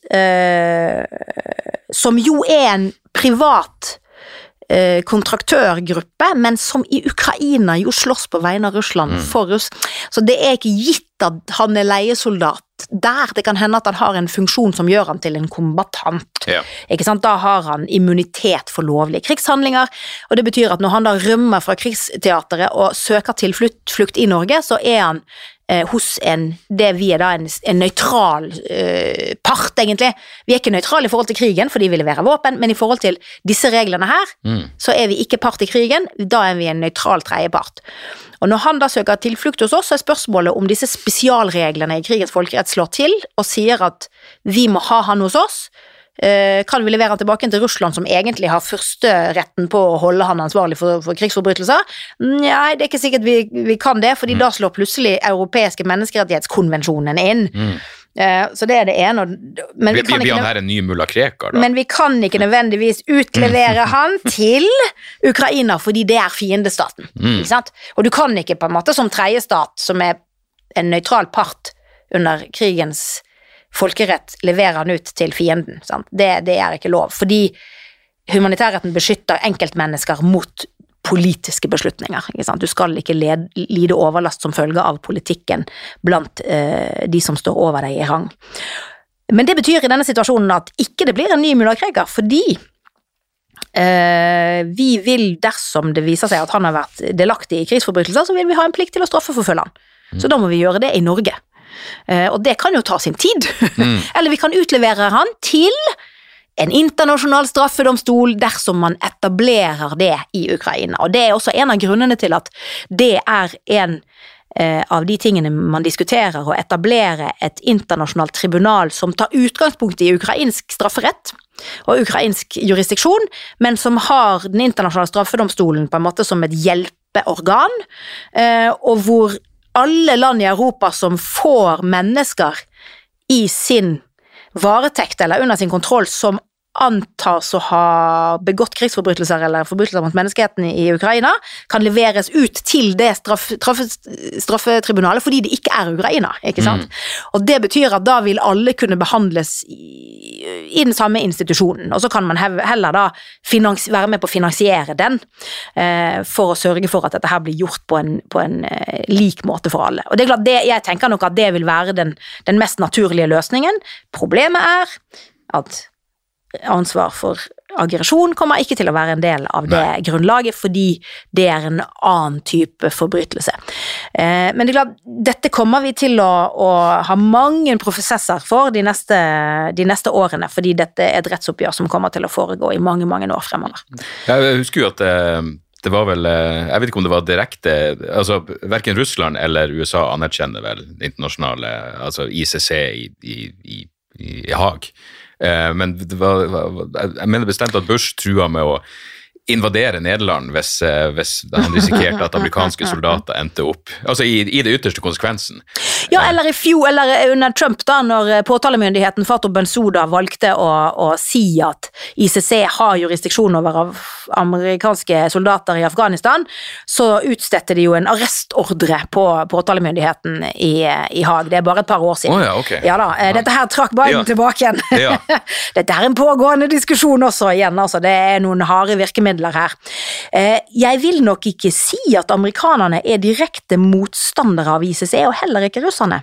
uh, som jo er en privat uh, kontraktørgruppe, men som i Ukraina jo slåss på vegne av Russland mm. for Russ, så det er ikke gitt at han er leiesoldat der. Det kan hende at han har en funksjon som gjør han til en kombatant. Ja. Ikke sant? Da har han immunitet for lovlige krigshandlinger, og det betyr at når han da rømmer fra krigsteateret og søker tilflukt flukt i Norge, så er han eh, hos en, det vi er da en, en nøytral eh, part egentlig. Vi er ikke nøytrale i forhold til krigen, fordi vi leverer våpen, men i forhold til disse reglene her, mm. så er vi ikke part i krigen, da er vi en nøytral tredjepart. Og når han da søker tilflukt hos oss, så er spørsmålet om disse spesialreglene i krigens folkerett slår til, og sier at vi må ha han hos oss. Kan vi levere han tilbake til Russland, som egentlig har første retten på å holde han ansvarlig for, for krigsforbrytelser? Nei, det er ikke sikkert vi, vi kan det, fordi mm. da slår plutselig europeiske menneskerettighetskonvensjonen inn. Mm. Så det er det ene. Men vi, kan blir ikke, han her en ny mulla Krekar da? Men vi kan ikke nødvendigvis utlevere han til Ukraina, fordi det er fiendestaten. Mm. Ikke sant? Og du kan ikke på en måte som tredjestat, som er en nøytral part under krigens folkerett, levere han ut til fienden. Sant? Det, det er ikke lov, fordi humanitærretten beskytter enkeltmennesker mot politiske beslutninger. Ikke sant? Du skal ikke led, lide overlast som følge av politikken blant eh, de som står over deg i rang. Men det betyr i denne situasjonen at ikke det blir en ny mulla Krekar, fordi eh, vi vil, dersom det viser seg at han har vært delaktig i krigsforbrytelser, så vil vi ha en plikt til å straffeforfølge han. Mm. Så da må vi gjøre det i Norge. Eh, og det kan jo ta sin tid. Mm. Eller vi kan utlevere han til en internasjonal straffedomstol dersom man etablerer det i Ukraina. Og det er også en av grunnene til at det er en eh, av de tingene man diskuterer, å etablere et internasjonalt tribunal som tar utgangspunkt i ukrainsk strafferett og ukrainsk jurisdiksjon, men som har den internasjonale straffedomstolen på en måte som et hjelpeorgan, eh, og hvor alle land i Europa som får mennesker i sin varetekt eller under sin kontroll som antas å ha begått krigsforbrytelser eller forbrytelser mot menneskeheten i Ukraina, kan leveres ut til det straff, straffe, straffetribunalet fordi det ikke er Ukraina, ikke sant? Mm. Og det betyr at da vil alle kunne behandles i, i den samme institusjonen, og så kan man heller da finans, være med på å finansiere den eh, for å sørge for at dette her blir gjort på en, på en eh, lik måte for alle. Og det er klart, det, jeg tenker nok at det vil være den, den mest naturlige løsningen. Problemet er at ansvar for aggresjon kommer ikke til å være en del av det Nei. grunnlaget, fordi det er en annen type forbrytelse. Eh, men det er klart, dette kommer vi til å, å ha mange prosesser for de neste, de neste årene, fordi dette er et rettsoppgjør som kommer til å foregå i mange, mange år fremover. Jeg husker jo at det, det var vel, jeg vet ikke om det var direkte, altså hverken Russland eller U S A anerkjenner vel internasjonale, altså I C C i, i, i, i Haag. Men det var, jeg mener bestemt at Bush trua med å invadere Nederland hvis, hvis han risikerte at amerikanske soldater endte opp, altså i, i det ytterste konsekvensen. Ja, eller i fjor, eller under Trump da, når påtalemyndigheten Fatou Bensouda valgte å, å si at I C C har jurisdiksjon over av amerikanske soldater i Afghanistan, så utstedte de jo en arrestordre på påtalemyndigheten i, i Haag. Det er bare et par år siden. Oh ja, okay. Ja da, dette her trakk Biden ja. tilbake igjen. Ja. Dette er en pågående diskusjon også igjen, altså det er noen harde virkemidler her. Jeg vil nok ikke si at amerikanerne er direkte motstandere av I C C, og heller ikke russerne.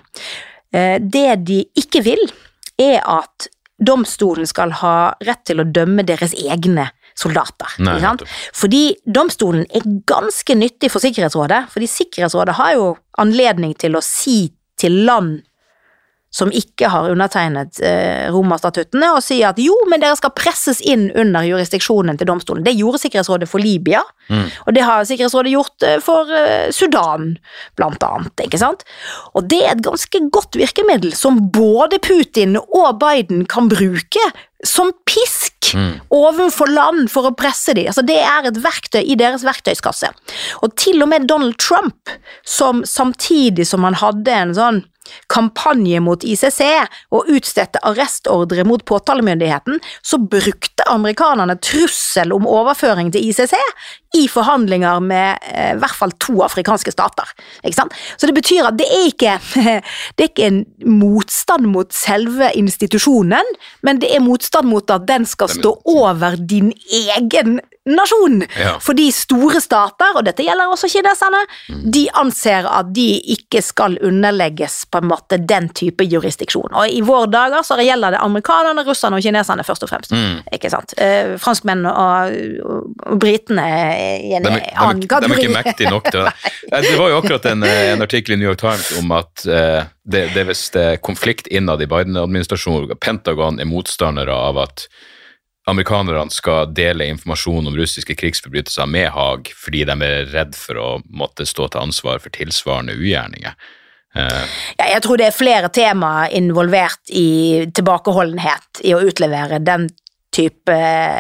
Det de ikke vil, er at domstolen skal ha rett til å dømme deres egne soldater. Nei, fordi domstolen er ganske nyttig for Sikkerhetsrådet, fordi Sikkerhetsrådet har jo anledning til å si til land som ikke har undertegnet eh, Roma-statuttene, og sier at jo, men dere skal presses inn under jurisdiksjonen til domstolen. Det gjorde Sikkerhetsrådet for Libya, mm. og det har Sikkerhetsrådet gjort for eh, Sudan, blant annet, ikke sant? Og det er et ganske godt virkemiddel som både Putin og Biden kan bruke som pisk mm. ovenfor land for å presse de. Altså det er et verktøy i deres verktøyskasse. Og til og med Donald Trump, som samtidig som han hadde en sånn kampanje mot I C C og utstedte arrestordre mot påtalemyndigheten, så brukte amerikanerne trussel om overføring til I C C i forhandlinger med eh, i hvert fall to afrikanske stater. Ikke sant? Så det betyr at det er ikke, det er ikke en motstand mot selve institusjonen, men det er motstand mot at den skal stå over din egen nasjon. Ja. Fordi store stater, og dette gjelder også kineserne, mm. de anser at de ikke skal underlegges på en måte den type jurisdiksjon. Og i våre dager så gjelder det amerikanerne, russerne og kineserne først og fremst. Mm. Ikke sant? Eh, franskmenn og, og, og britene i en de, annen kategori. De er ikke mektige nok til det. Det var jo akkurat en, en artikkel i New York Times om at eh, det, det er visst konflikt innad i Biden-administrasjonen. Pentagon er motstandere av at amerikanerne skal dele informasjon om russiske krigsforbrytelser med Haag, fordi de er redd for å måtte stå til ansvar for tilsvarende ugjerninger. Uh. Ja, jeg tror det er flere tema involvert i tilbakeholdenhet i å utlevere den type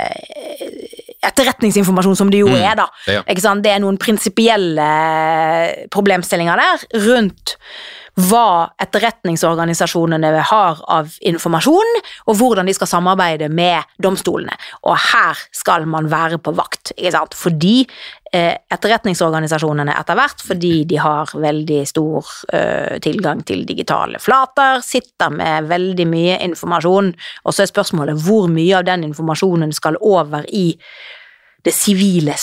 etterretningsinformasjon som det jo mm. er da. Ja. Ikke sant? Det er noen prinsipielle problemstillinger der rundt hva etterretningsorganisasjonene har av informasjon, og hvordan de skal samarbeide med domstolene. Og her skal man være på vakt, ikke sant? Fordi eh, etterretningsorganisasjonene etter hvert, fordi de har veldig stor eh, tilgang til digitale flater, sitter med veldig mye informasjon, og så er spørsmålet hvor mye av den informasjonen skal over i det sivile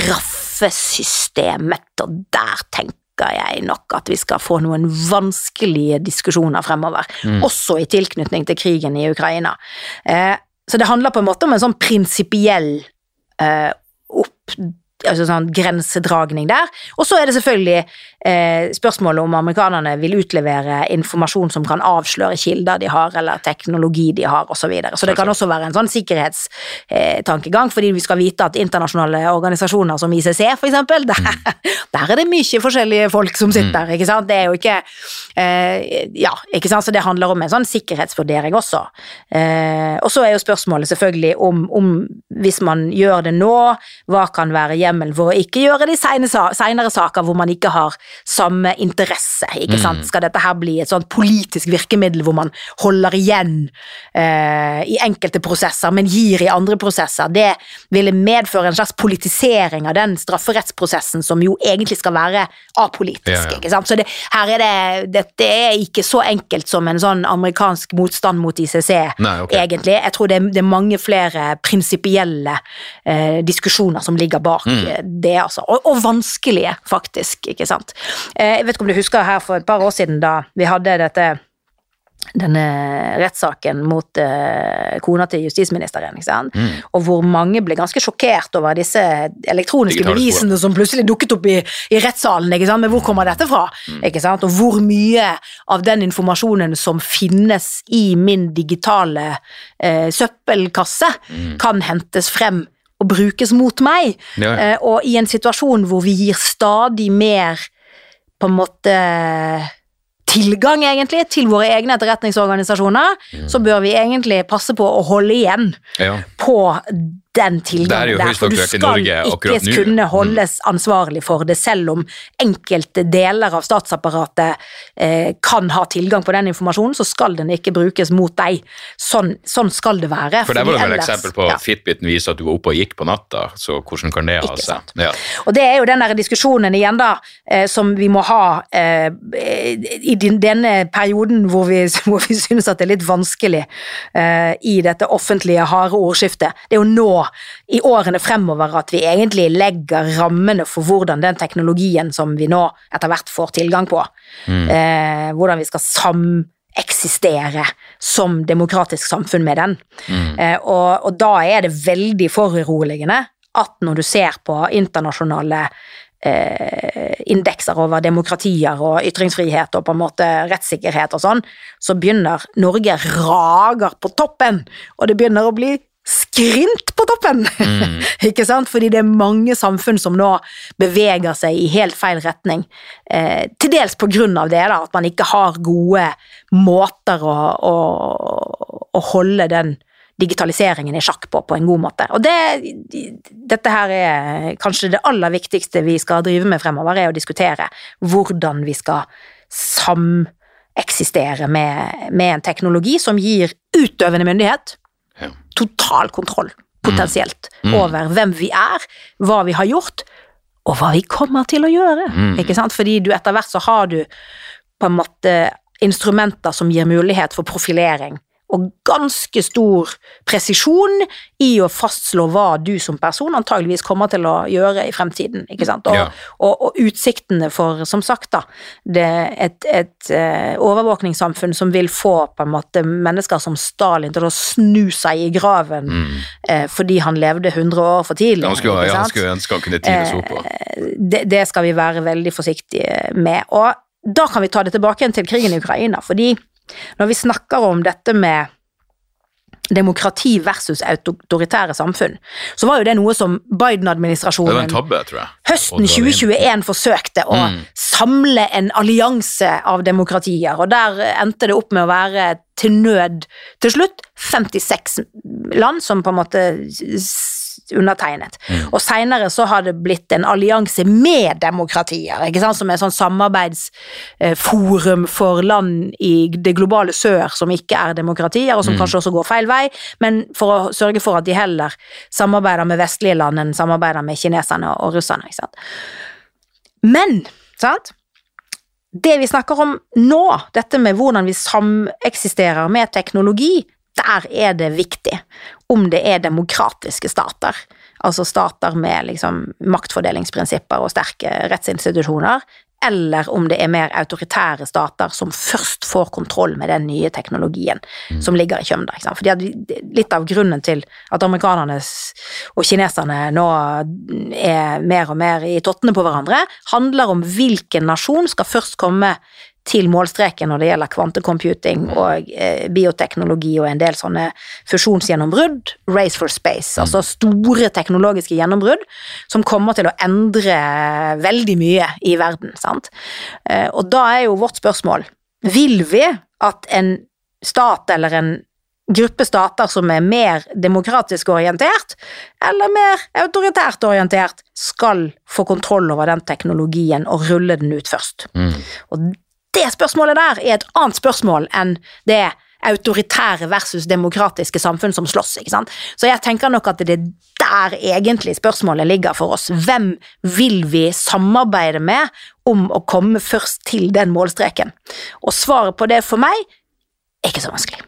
straffesystemet, og der tenker jeg nok at vi skal få noen vanskelige diskusjoner fremover, mm. også i tilknytning til krigen i Ukraina. Eh, så det handler på en måte om en sånn prinsipiell eh, opp, altså sånn grensedragning der, og så er det selvfølgelig eh, spørsmålet om amerikanerne vil utlevere informasjon som kan avsløre kilder de har, eller teknologi de har, og så videre. Så det kan også være en sånn sikkerhetstankegang, fordi vi skal vite at internasjonale organisasjoner som I C C for eksempel, der, der er det mye forskjellige folk som sitter, ikke sant? Det er jo ikke, eh, ja, ikke sant? Så det handler om en sånn sikkerhetsvurdering også. Eh, og så er jo spørsmålet selvfølgelig om, om hvis man gjør det nå, hva kan være hjemme for å ikke gjøre de senere saker hvor man ikke har samme interesse, ikke sant? Skal dette her bli et sånt politisk virkemiddel hvor man holder igjen eh, i enkelte prosesser, men gir i andre prosesser? Det ville medføre en slags politisering av den strafferettsprosessen som jo egentlig skal være apolitisk, ja, ja. Ikke sant? Så det, her er det, dette er ikke så enkelt som en sånn amerikansk motstand mot I C C, Nei, okay. egentlig. Jeg tror det er, det er mange flere prinsipielle eh, diskusjoner som ligger bak mm. det, altså. Og, og vanskelige, faktisk, ikke sant? Eh, jeg vet ikke om du husker her for et par år siden da vi hadde dette denne rettssaken mot uh, kona til justisministeren, ikke sant? Mm. Og hvor mange ble ganske sjokkert over disse elektroniske bevisene som plutselig dukket opp i, i rettssalen, ikke sant? Men hvor kommer dette fra? Mm. Ikke sant? Og hvor mye av den informasjonen som finnes i min digitale uh, søppelkasse mm. kan hentes frem og brukes mot meg. Ja. Uh, og i en situasjon hvor vi gir stadig mer på en måte tilgang egentlig til våre egne etterretningsorganisasjoner, mm. så bør vi egentlig passe på å holde igjen ja. på den tilgangen der, for du skal ikke kunne holdes ansvarlig for det, selv om enkelte deler av statsapparatet eh, kan ha tilgang på den informasjonen, så skal den ikke brukes mot deg. Sånn, sånn skal det være. For det var vel et eksempel på ja. Fitbiten viser at du var oppe og gikk på natta, så hvordan kan det ha seg? Ja. Og det er jo den der diskusjonen igjen da, eh, som vi må ha eh, i din, denne perioden hvor vi, hvor vi synes at det er litt vanskelig eh, i dette offentlige harde ordskiftet. Det er jo nå i årene fremover at vi egentlig legger rammene for hvordan den teknologien som vi nå etter hvert får tilgang på, mm. eh, hvordan vi skal sameksistere som demokratisk samfunn med den. Mm. Eh, og, og da er det veldig foruroligende at når du ser på internasjonale eh, indekser over demokratier og ytringsfrihet og på en måte rettssikkerhet og sånn, så begynner Norge rager på toppen, og det begynner å bli skrint på toppen, mm. ikke sant? Fordi det er mange samfunn som nå beveger seg i helt feil retning, eh, til dels på grunn av det da, at man ikke har gode måter å, å, å holde den digitaliseringen i sjakk på, på en god måte. Og det, dette her er kanskje det aller viktigste vi skal drive med fremover, er å diskutere hvordan vi skal sameksistere med, med en teknologi som gir utøvende myndighet total kontroll, potensielt, mm. over hvem vi er, hva vi har gjort, og hva vi kommer til å gjøre, mm. ikke sant? Fordi du etter hvert så har du på en måte instrumenter som gir mulighet for profilering, og ganske stor presisjon i å fastslå hva du som person antageligvis kommer til å gjøre i fremtiden, ikke sant? Og, ja. og, og utsiktene for, som sagt da, det er et, et uh, overvåkningssamfunn som vil få på en måte mennesker som Stalin til å snu seg i graven, mm. uh, fordi han levde hundre år for tidlig. Ja, han skulle, ja, han skulle ønske han kunne tide så på. Uh, det, det skal vi være veldig forsiktige med, og da kan vi ta det tilbake til krigen i Ukraina, fordi når vi snakker om dette med demokrati versus autoritære samfunn, så var jo det noe som Biden-administrasjonen det var en tabbe, tror jeg. Høsten tjue tjueen forsøkte å mm. samle en allianse av demokratier, og der endte det opp med å være til nød til slutt femtiseks land som på en måte undertegnet. Mm. Og senere så har det blitt en allianse med demokratier, ikke sant? Som er sånn samarbeidsforum for land i det globale sør som ikke er demokratier, og som mm. kanskje også går feil vei, men for å sørge for at de heller samarbeider med vestlige land enn samarbeider med kineserne og russerne, ikke sant? Men, sant? Det vi snakker om nå, dette med hvordan vi sameksisterer med teknologi, der er det viktig om det er demokratiske stater, altså stater med liksom maktfordelingsprinsipper og sterke rettsinstitusjoner, eller om det er mer autoritære stater som først får kontroll med den nye teknologien mm. som ligger i kjømda. Ikke sant? Fordi at litt av grunnen til at amerikanerne og kineserne nå er mer og mer i tottene på hverandre, handler om hvilken nasjon skal først komme til målstreken når det gjelder kvantecomputing og eh, bioteknologi og en del sånne fusjonsgjennombrudd, race for space, mm. altså store teknologiske gjennombrudd som kommer til å endre veldig mye i verden, sant? Eh, og da er jo vårt spørsmål, vil vi at en stat eller en gruppe stater som er mer demokratisk orientert eller mer autoritært orientert skal få kontroll over den teknologien og rulle den ut først? Mm. Og det spørsmålet der er et annet spørsmål enn det autoritære versus demokratiske samfunn som slåss, ikke sant? Så jeg tenker nok at det er der egentlig spørsmålet ligger for oss. Hvem vil vi samarbeide med om å komme først til den målstreken? Og svaret på det for meg er ikke så vanskelig.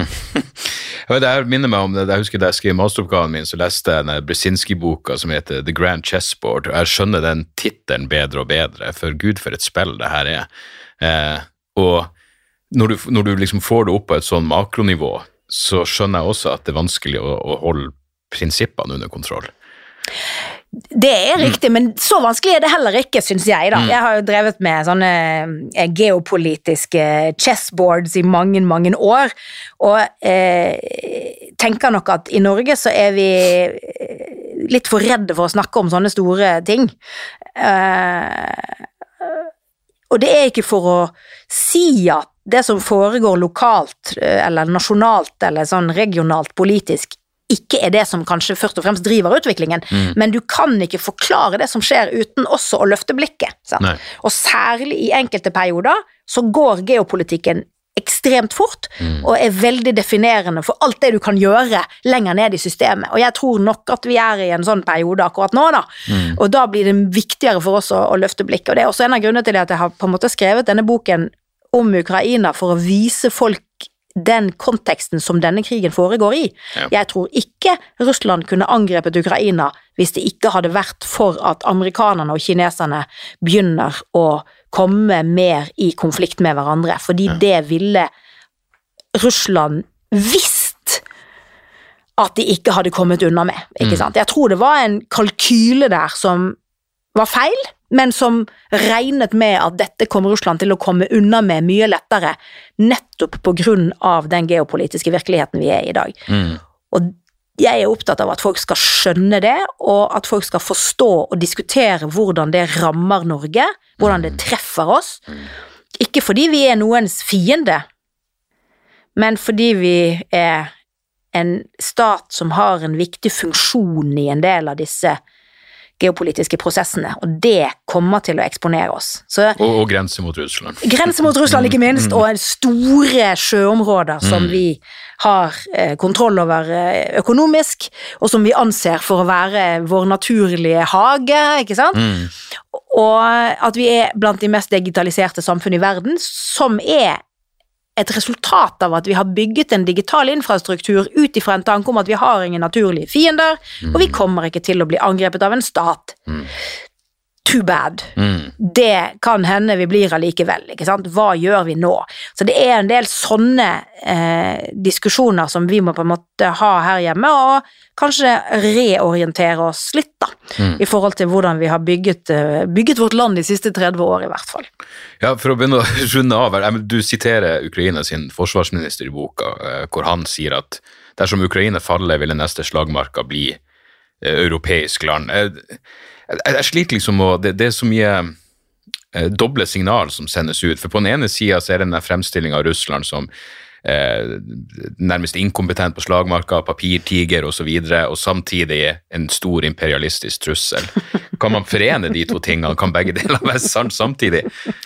Det her minner meg om det, jeg husker da jeg skrev masteroppgaven min, så leste jeg den Brzezinski-boka som heter The Grand Chessboard, og jeg skjønner den titelen bedre og bedre, for Gud for et spill det her er. Eh, og når du, når du liksom får det opp på et sånn makronivå, så skjønner jeg også at det er vanskelig å, å holde prinsippene under kontroll. Det er riktig, mm. men så vanskelig er det heller ikke, synes jeg da. Mm. Jeg har jo drevet med sånne eh, geopolitiske chessboards i mange, mange år, og eh, tenker nok at i Norge så er vi litt for redde for å snakke om sånne store ting. Eh, og det er ikke for å si at det som foregår lokalt, eller nasjonalt, eller sånn regionalt politisk, ikke er det som kanskje først og fremst driver utviklingen, mm. men du kan ikke forklare det som skjer uten også å løfte blikket. Sant? Og særlig i enkelte perioder så går geopolitikken ekstremt fort, mm. og er veldig definerende for alt det du kan gjøre lenger ned i systemet. Og jeg tror nok at vi er i en sånn periode akkurat nå, da. Mm. Og da blir det viktigere for oss å, å løfte blikket. Og det er også en av grunnene til at jeg har på en måte skrevet denne boken om Ukraina for å vise folk den konteksten som denne krigen foregår i. Ja. Jeg tror ikke Russland kunne angrepet Ukraina hvis det ikke hadde vært for at amerikanerne og kineserne begynner å komme mer i konflikt med hverandre, fordi ja. det ville Russland visst at de ikke hadde kommet unna med, ikke sant? Jeg tror det var en kalkyle der som var feil, men som regnet med at dette kommer Russland til å komme unna med mye lettere, nettopp på grunn av den geopolitiske virkeligheten vi er i dag. Mm. Og jeg er opptatt av at folk skal skjønne det, og at folk skal forstå og diskutere hvordan det rammer Norge, hvordan det treffer oss. Ikke fordi vi er noens fiende, men fordi vi er en stat som har en viktig funksjon i en del av disse geopolitiske prosessene, og det kommer til å eksponere oss. Så, og, og grense mot Russland. Grense mot Russland, ikke minst, mm. og store sjøområder som mm. vi har eh, kontroll over eh, økonomisk, og som vi anser for å være vår naturlige hage, ikke sant? Mm. Og at vi er blant de mest digitaliserte samfunn i verden, som er et resultat av at vi har bygget en digital infrastruktur ut ifra en tanke om at vi har ingen naturlige fiender, mm. og vi kommer ikke til å bli angrepet av en stat. Mm. Too bad. Mm. Det kan hende vi blir allikevel, ikke sant? Hva gjør vi nå? Så det er en del sånne eh, diskusjoner som vi må på en måte ha her hjemme, og kanskje reorientere oss litt da, mm. i forhold til hvordan vi har bygget, bygget vårt land de siste tretti år i hvert fall. Ja, for å begynne å runde av, du siterer Ukraina sin forsvarsminister i boka, hvor han sier at dersom Ukraina faller, vil den neste slagmarka bli europeisk land. Jeg, jeg sliter liksom, og det, det er så mye doble signal som sendes ut, for på den ene siden så er det denne fremstillingen av Russland som eh, nærmest inkompetent på slagmarka, papirtiger og så videre, og samtidig en stor imperialistisk trussel. Kan man forene de to tingene? Kan begge deler være sant samtidig?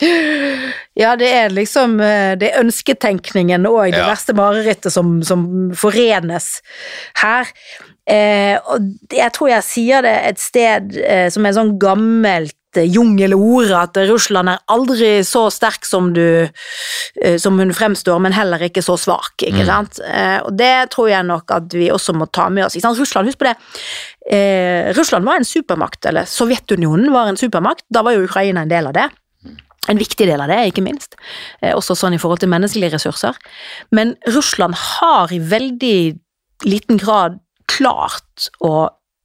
Ja, det er liksom det er ønsketenkningen og det ja. verste marerittet som, som forenes her. Eh, og jeg tror jeg sier det et sted eh, som er sånn gammelt eh, jungelord, at Russland er aldri så sterk som du eh, som hun fremstår, men heller ikke så svak, ikke mm. sant? Eh, og det tror jeg nok at vi også må ta med oss, ikke sant? Russland, husk på det, eh, Russland var en supermakt, eller Sovjetunionen var en supermakt, da var jo Ukraina en del av det. En viktig del av det, ikke minst. Eh, også sånn i forhold til menneskelige ressurser. Men Russland har i veldig liten grad klart å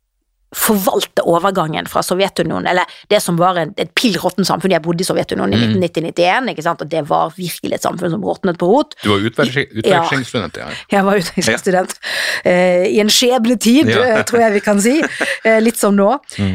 forvalte overgangen fra Sovjetunionen, eller det som var en, et pillråtten samfunn. Jeg bodde i Sovjetunionen i nitten nitti til nittien, ikke sant? Og det var virkelig et samfunn som råtnet på rot. Du var utvekslingsstudent, ja. Jeg var utvekslingsstudent. Ja. Eh, I en skjebnetid, ja. tror jeg vi kan si. Eh, litt som nå. Mm.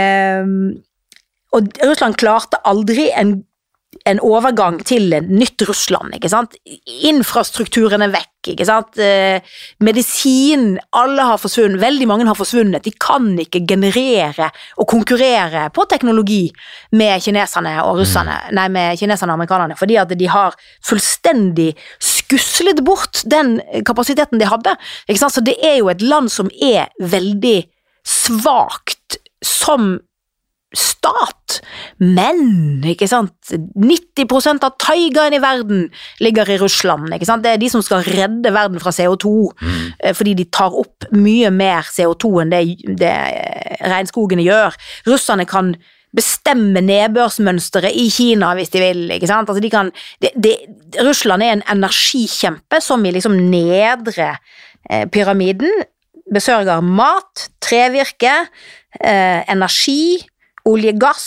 Eh, og Russland klarte aldri en en overgang til en nytt Russland, ikke sant? Infrastrukturen er vekk, ikke sant? Eh, medisin, alle har forsvunnet, veldig mange har forsvunnet, de kan ikke generere og konkurrere på teknologi med kineserne og russerne, mm. nei, med kineserne og amerikanerne, fordi at de har fullstendig skuslet bort den kapasiteten de hadde, ikke sant? Så det er jo et land som er veldig svagt som stat, men, ikke sant, nitti prosent av taigaen i verden ligger i Russland, ikke sant, det er de som skal redde verden fra C O to, mm. fordi de tar opp mye mer C O to enn det, det regnskogene gjør. Russerne kan bestemme nedbørsmønsteret i Kina hvis de vil, ikke sant, altså de kan, det, det, Russland er en energikjempe som i liksom nedre eh, pyramiden besørger mat, trevirke, eh, energi, olje, gass,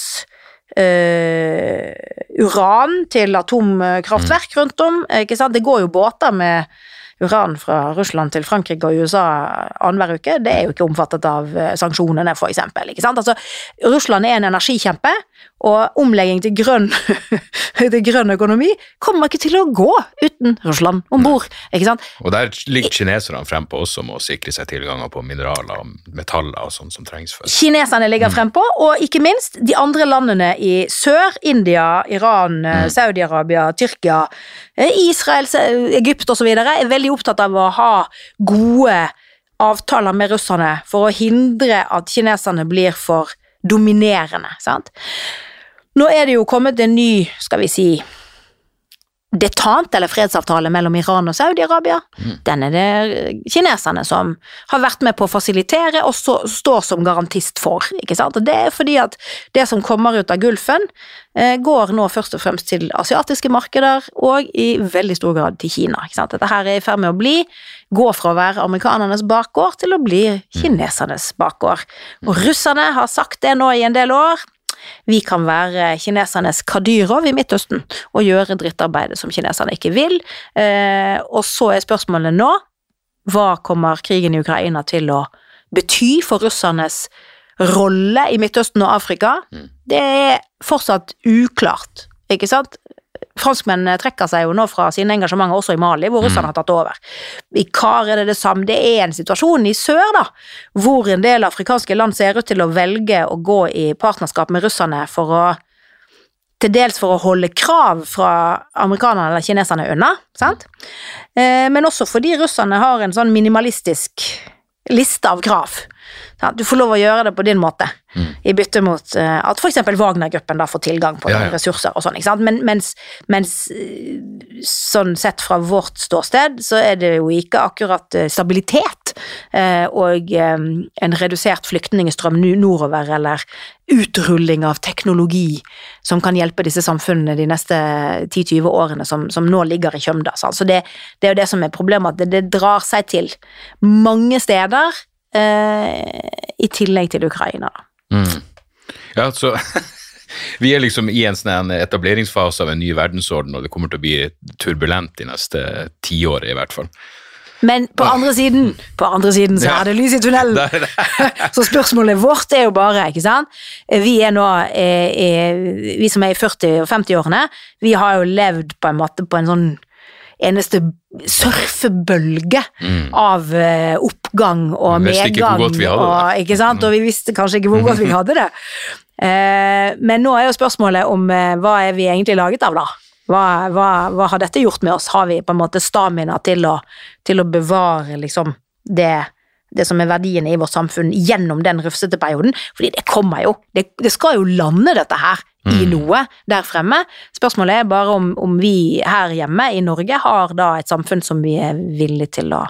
uh, uran til atomkraftverk rundt om, ikke sant? Det går jo båter med uran fra Russland til Frankrike og U S A annenhver uke, det er jo ikke omfattet av sanksjonene, for eksempel, ikke sant? Altså, Russland er en energikjempe, og omlegging til grønn, til grønn økonomi kommer ikke til å gå uten Russland ombord, ikke sant? Og der ligger kineserne frem på også med å sikre seg tilganger på mineraler og metaller og sånt som trengs for. Kineserne ligger frem på, og ikke minst de andre landene i sør, India, Iran, mm. Saudi-Arabia, Tyrkia, Israel, Egypt og så videre, er veldig opptatt av å ha gode avtaler med russerne for å hindre at kineserne blir for dominerende, sant? Nå er det jo kommet en ny, skal vi si, detant eller fredsavtale mellom Iran og Saudi-Arabia. Mm. Den er det kineserne som har vært med på å fasilitere og så, står som garantist for, ikke sant? Og det er fordi at det som kommer ut av Gulfen eh, går nå først og fremst til asiatiske markeder og i veldig stor grad til Kina, ikke sant? Dette her er i ferd med å bli, gå fra å være amerikanernes bakgård til å bli kinesernes bakgård. Og russerne har sagt det nå i en del år, vi kan være kinesernes Kadyrov i Midtøsten og gjøre drittarbeidet som kineserne ikke vil, eh, og så er spørsmålet nå, hva kommer krigen i Ukraina til å bety for russernes rolle i Midtøsten og Afrika? Det er fortsatt uklart, ikke sant? Franskmennene trekker seg jo nå fra sine engasjementer også i Mali, hvor russerne har tatt over. I Kar er det det samme, det er en situasjon i sør da, hvor en del afrikanske land ser ut til å velge å gå i partnerskap med russerne for å, til dels for å holde krav fra amerikanerne eller kineserne unna, sant? Eh, men også fordi russerne har en sånn minimalistisk liste av krav. Du får lov å gjøre det på din måte, mm. i bytte mot uh, at for eksempel Wagner-gruppen da får tilgang på ja, ja. ressurser og sånn, ikke sant? Men, mens, mens sånn sett fra vårt ståsted, så er det jo ikke akkurat uh, stabilitet uh, og um, en redusert flyktningstrøm nordover, eller utrulling av teknologi som kan hjelpe disse samfunnene de neste ti til tjue årene som, som nå ligger i kjømda. Så det, det er jo det som er problemet, at det, det drar seg til mange steder, i tillegg til Ukraina. Mm. Ja, så vi er liksom i en sånn etableringsfase av en ny verdensorden, og det kommer til å bli turbulent de neste ti år i hvert fall. Men på andre siden, på andre siden så ja. er det lys i tunnelen. Det det. Så spørsmålet vårt er jo bare, ikke sant? Vi er nå, eh, vi som er i førti- og femti-årene, vi har jo levd på en måte på en sånn eneste surfebølge mm. av uh, oppgang og medgang, ikke og, ikke sant? Og vi visste kanskje ikke hvor godt vi hadde det. Uh, men nå er jo spørsmålet om uh, hva er vi egentlig laget av da? Hva, hva, hva har dette gjort med oss? Har vi på en måte stamina til å, til å bevare liksom det, det som er verdien i vårt samfunn gjennom den rufsete perioden? Fordi det kommer jo, det, det skal jo lande dette her i noe der fremme. Spørsmålet er bare om, om vi her hjemme i Norge har da et samfunn som vi er villige til å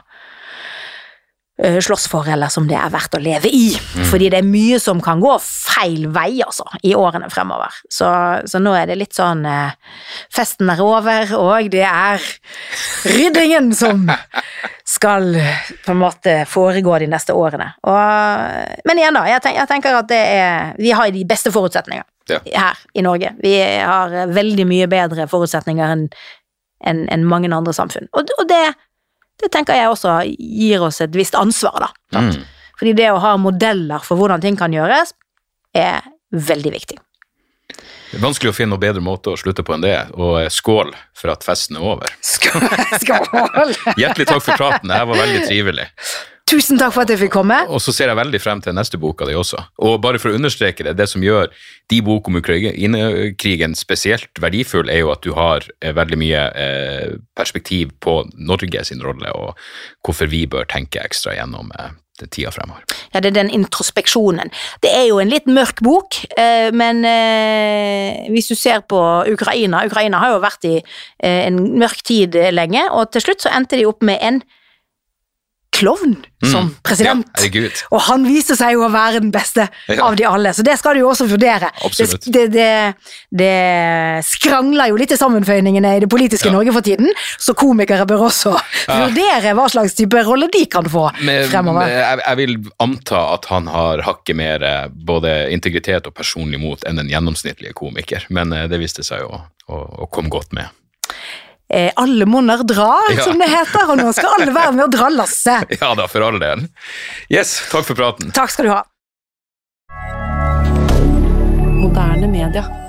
uh, slåss for, eller som det er verdt å leve i. Mm. Fordi det er mye som kan gå feil vei, altså, i årene fremover. Så, så nå er det litt sånn uh, festen er over, og det er ryddingen som skal på en måte foregå de neste årene. Og, men igjen da, jeg, tenk, jeg tenker at det er, vi har de beste forutsetninger. Ja. Her i Norge. Vi har veldig mye bedre forutsetninger enn en, en mange andre samfunn. Og, og det, det tenker jeg også gir oss et visst ansvar da. Mm. Fordi det å ha modeller for hvordan ting kan gjøres er veldig viktig. Det er vanskelig å finne noen bedre måte å slutte på enn det, og skål for at festen er over. Skål! skål. Hjertelig takk for praten, det her var veldig trivelig. Tusen takk for at jeg fikk komme. Og så ser jeg veldig frem til neste boka di også. Og bare for å understreke det, det som gjør de bok om Ukraina-krigen spesielt verdifull, er jo at du har veldig mye eh, perspektiv på Norge sin rolle, og hvorfor vi bør tenke ekstra gjennom eh, den tida fremover. Ja, det er den introspeksjonen. Det er jo en litt mørk bok, eh, men eh, hvis du ser på Ukraina, Ukraina har jo vært i eh, en mørk tid lenge, og til slutt så endte de opp med en klovn som mm. president, ja, og han viste seg jo å være den beste ja. av de alle, så det skal du jo også vurdere. Absolutt. Det, det, det, det skrangler jo litt i sammenføyningene i det politiske ja. Norge for tiden, så komikere bør også ja. vurdere hva slags type rolle de kan få men, fremover. Men, jeg, jeg vil anta at han har hakket mer både integritet og personlig mot enn en gjennomsnittlige komiker, men det viste seg jo å, å, å komme godt med. eh, alle monner drar, Ja. som det heter, og nå skal alle være med å dra lasse. Ja da, for all del. Yes, takk for praten. Takk skal du ha. Moderne media.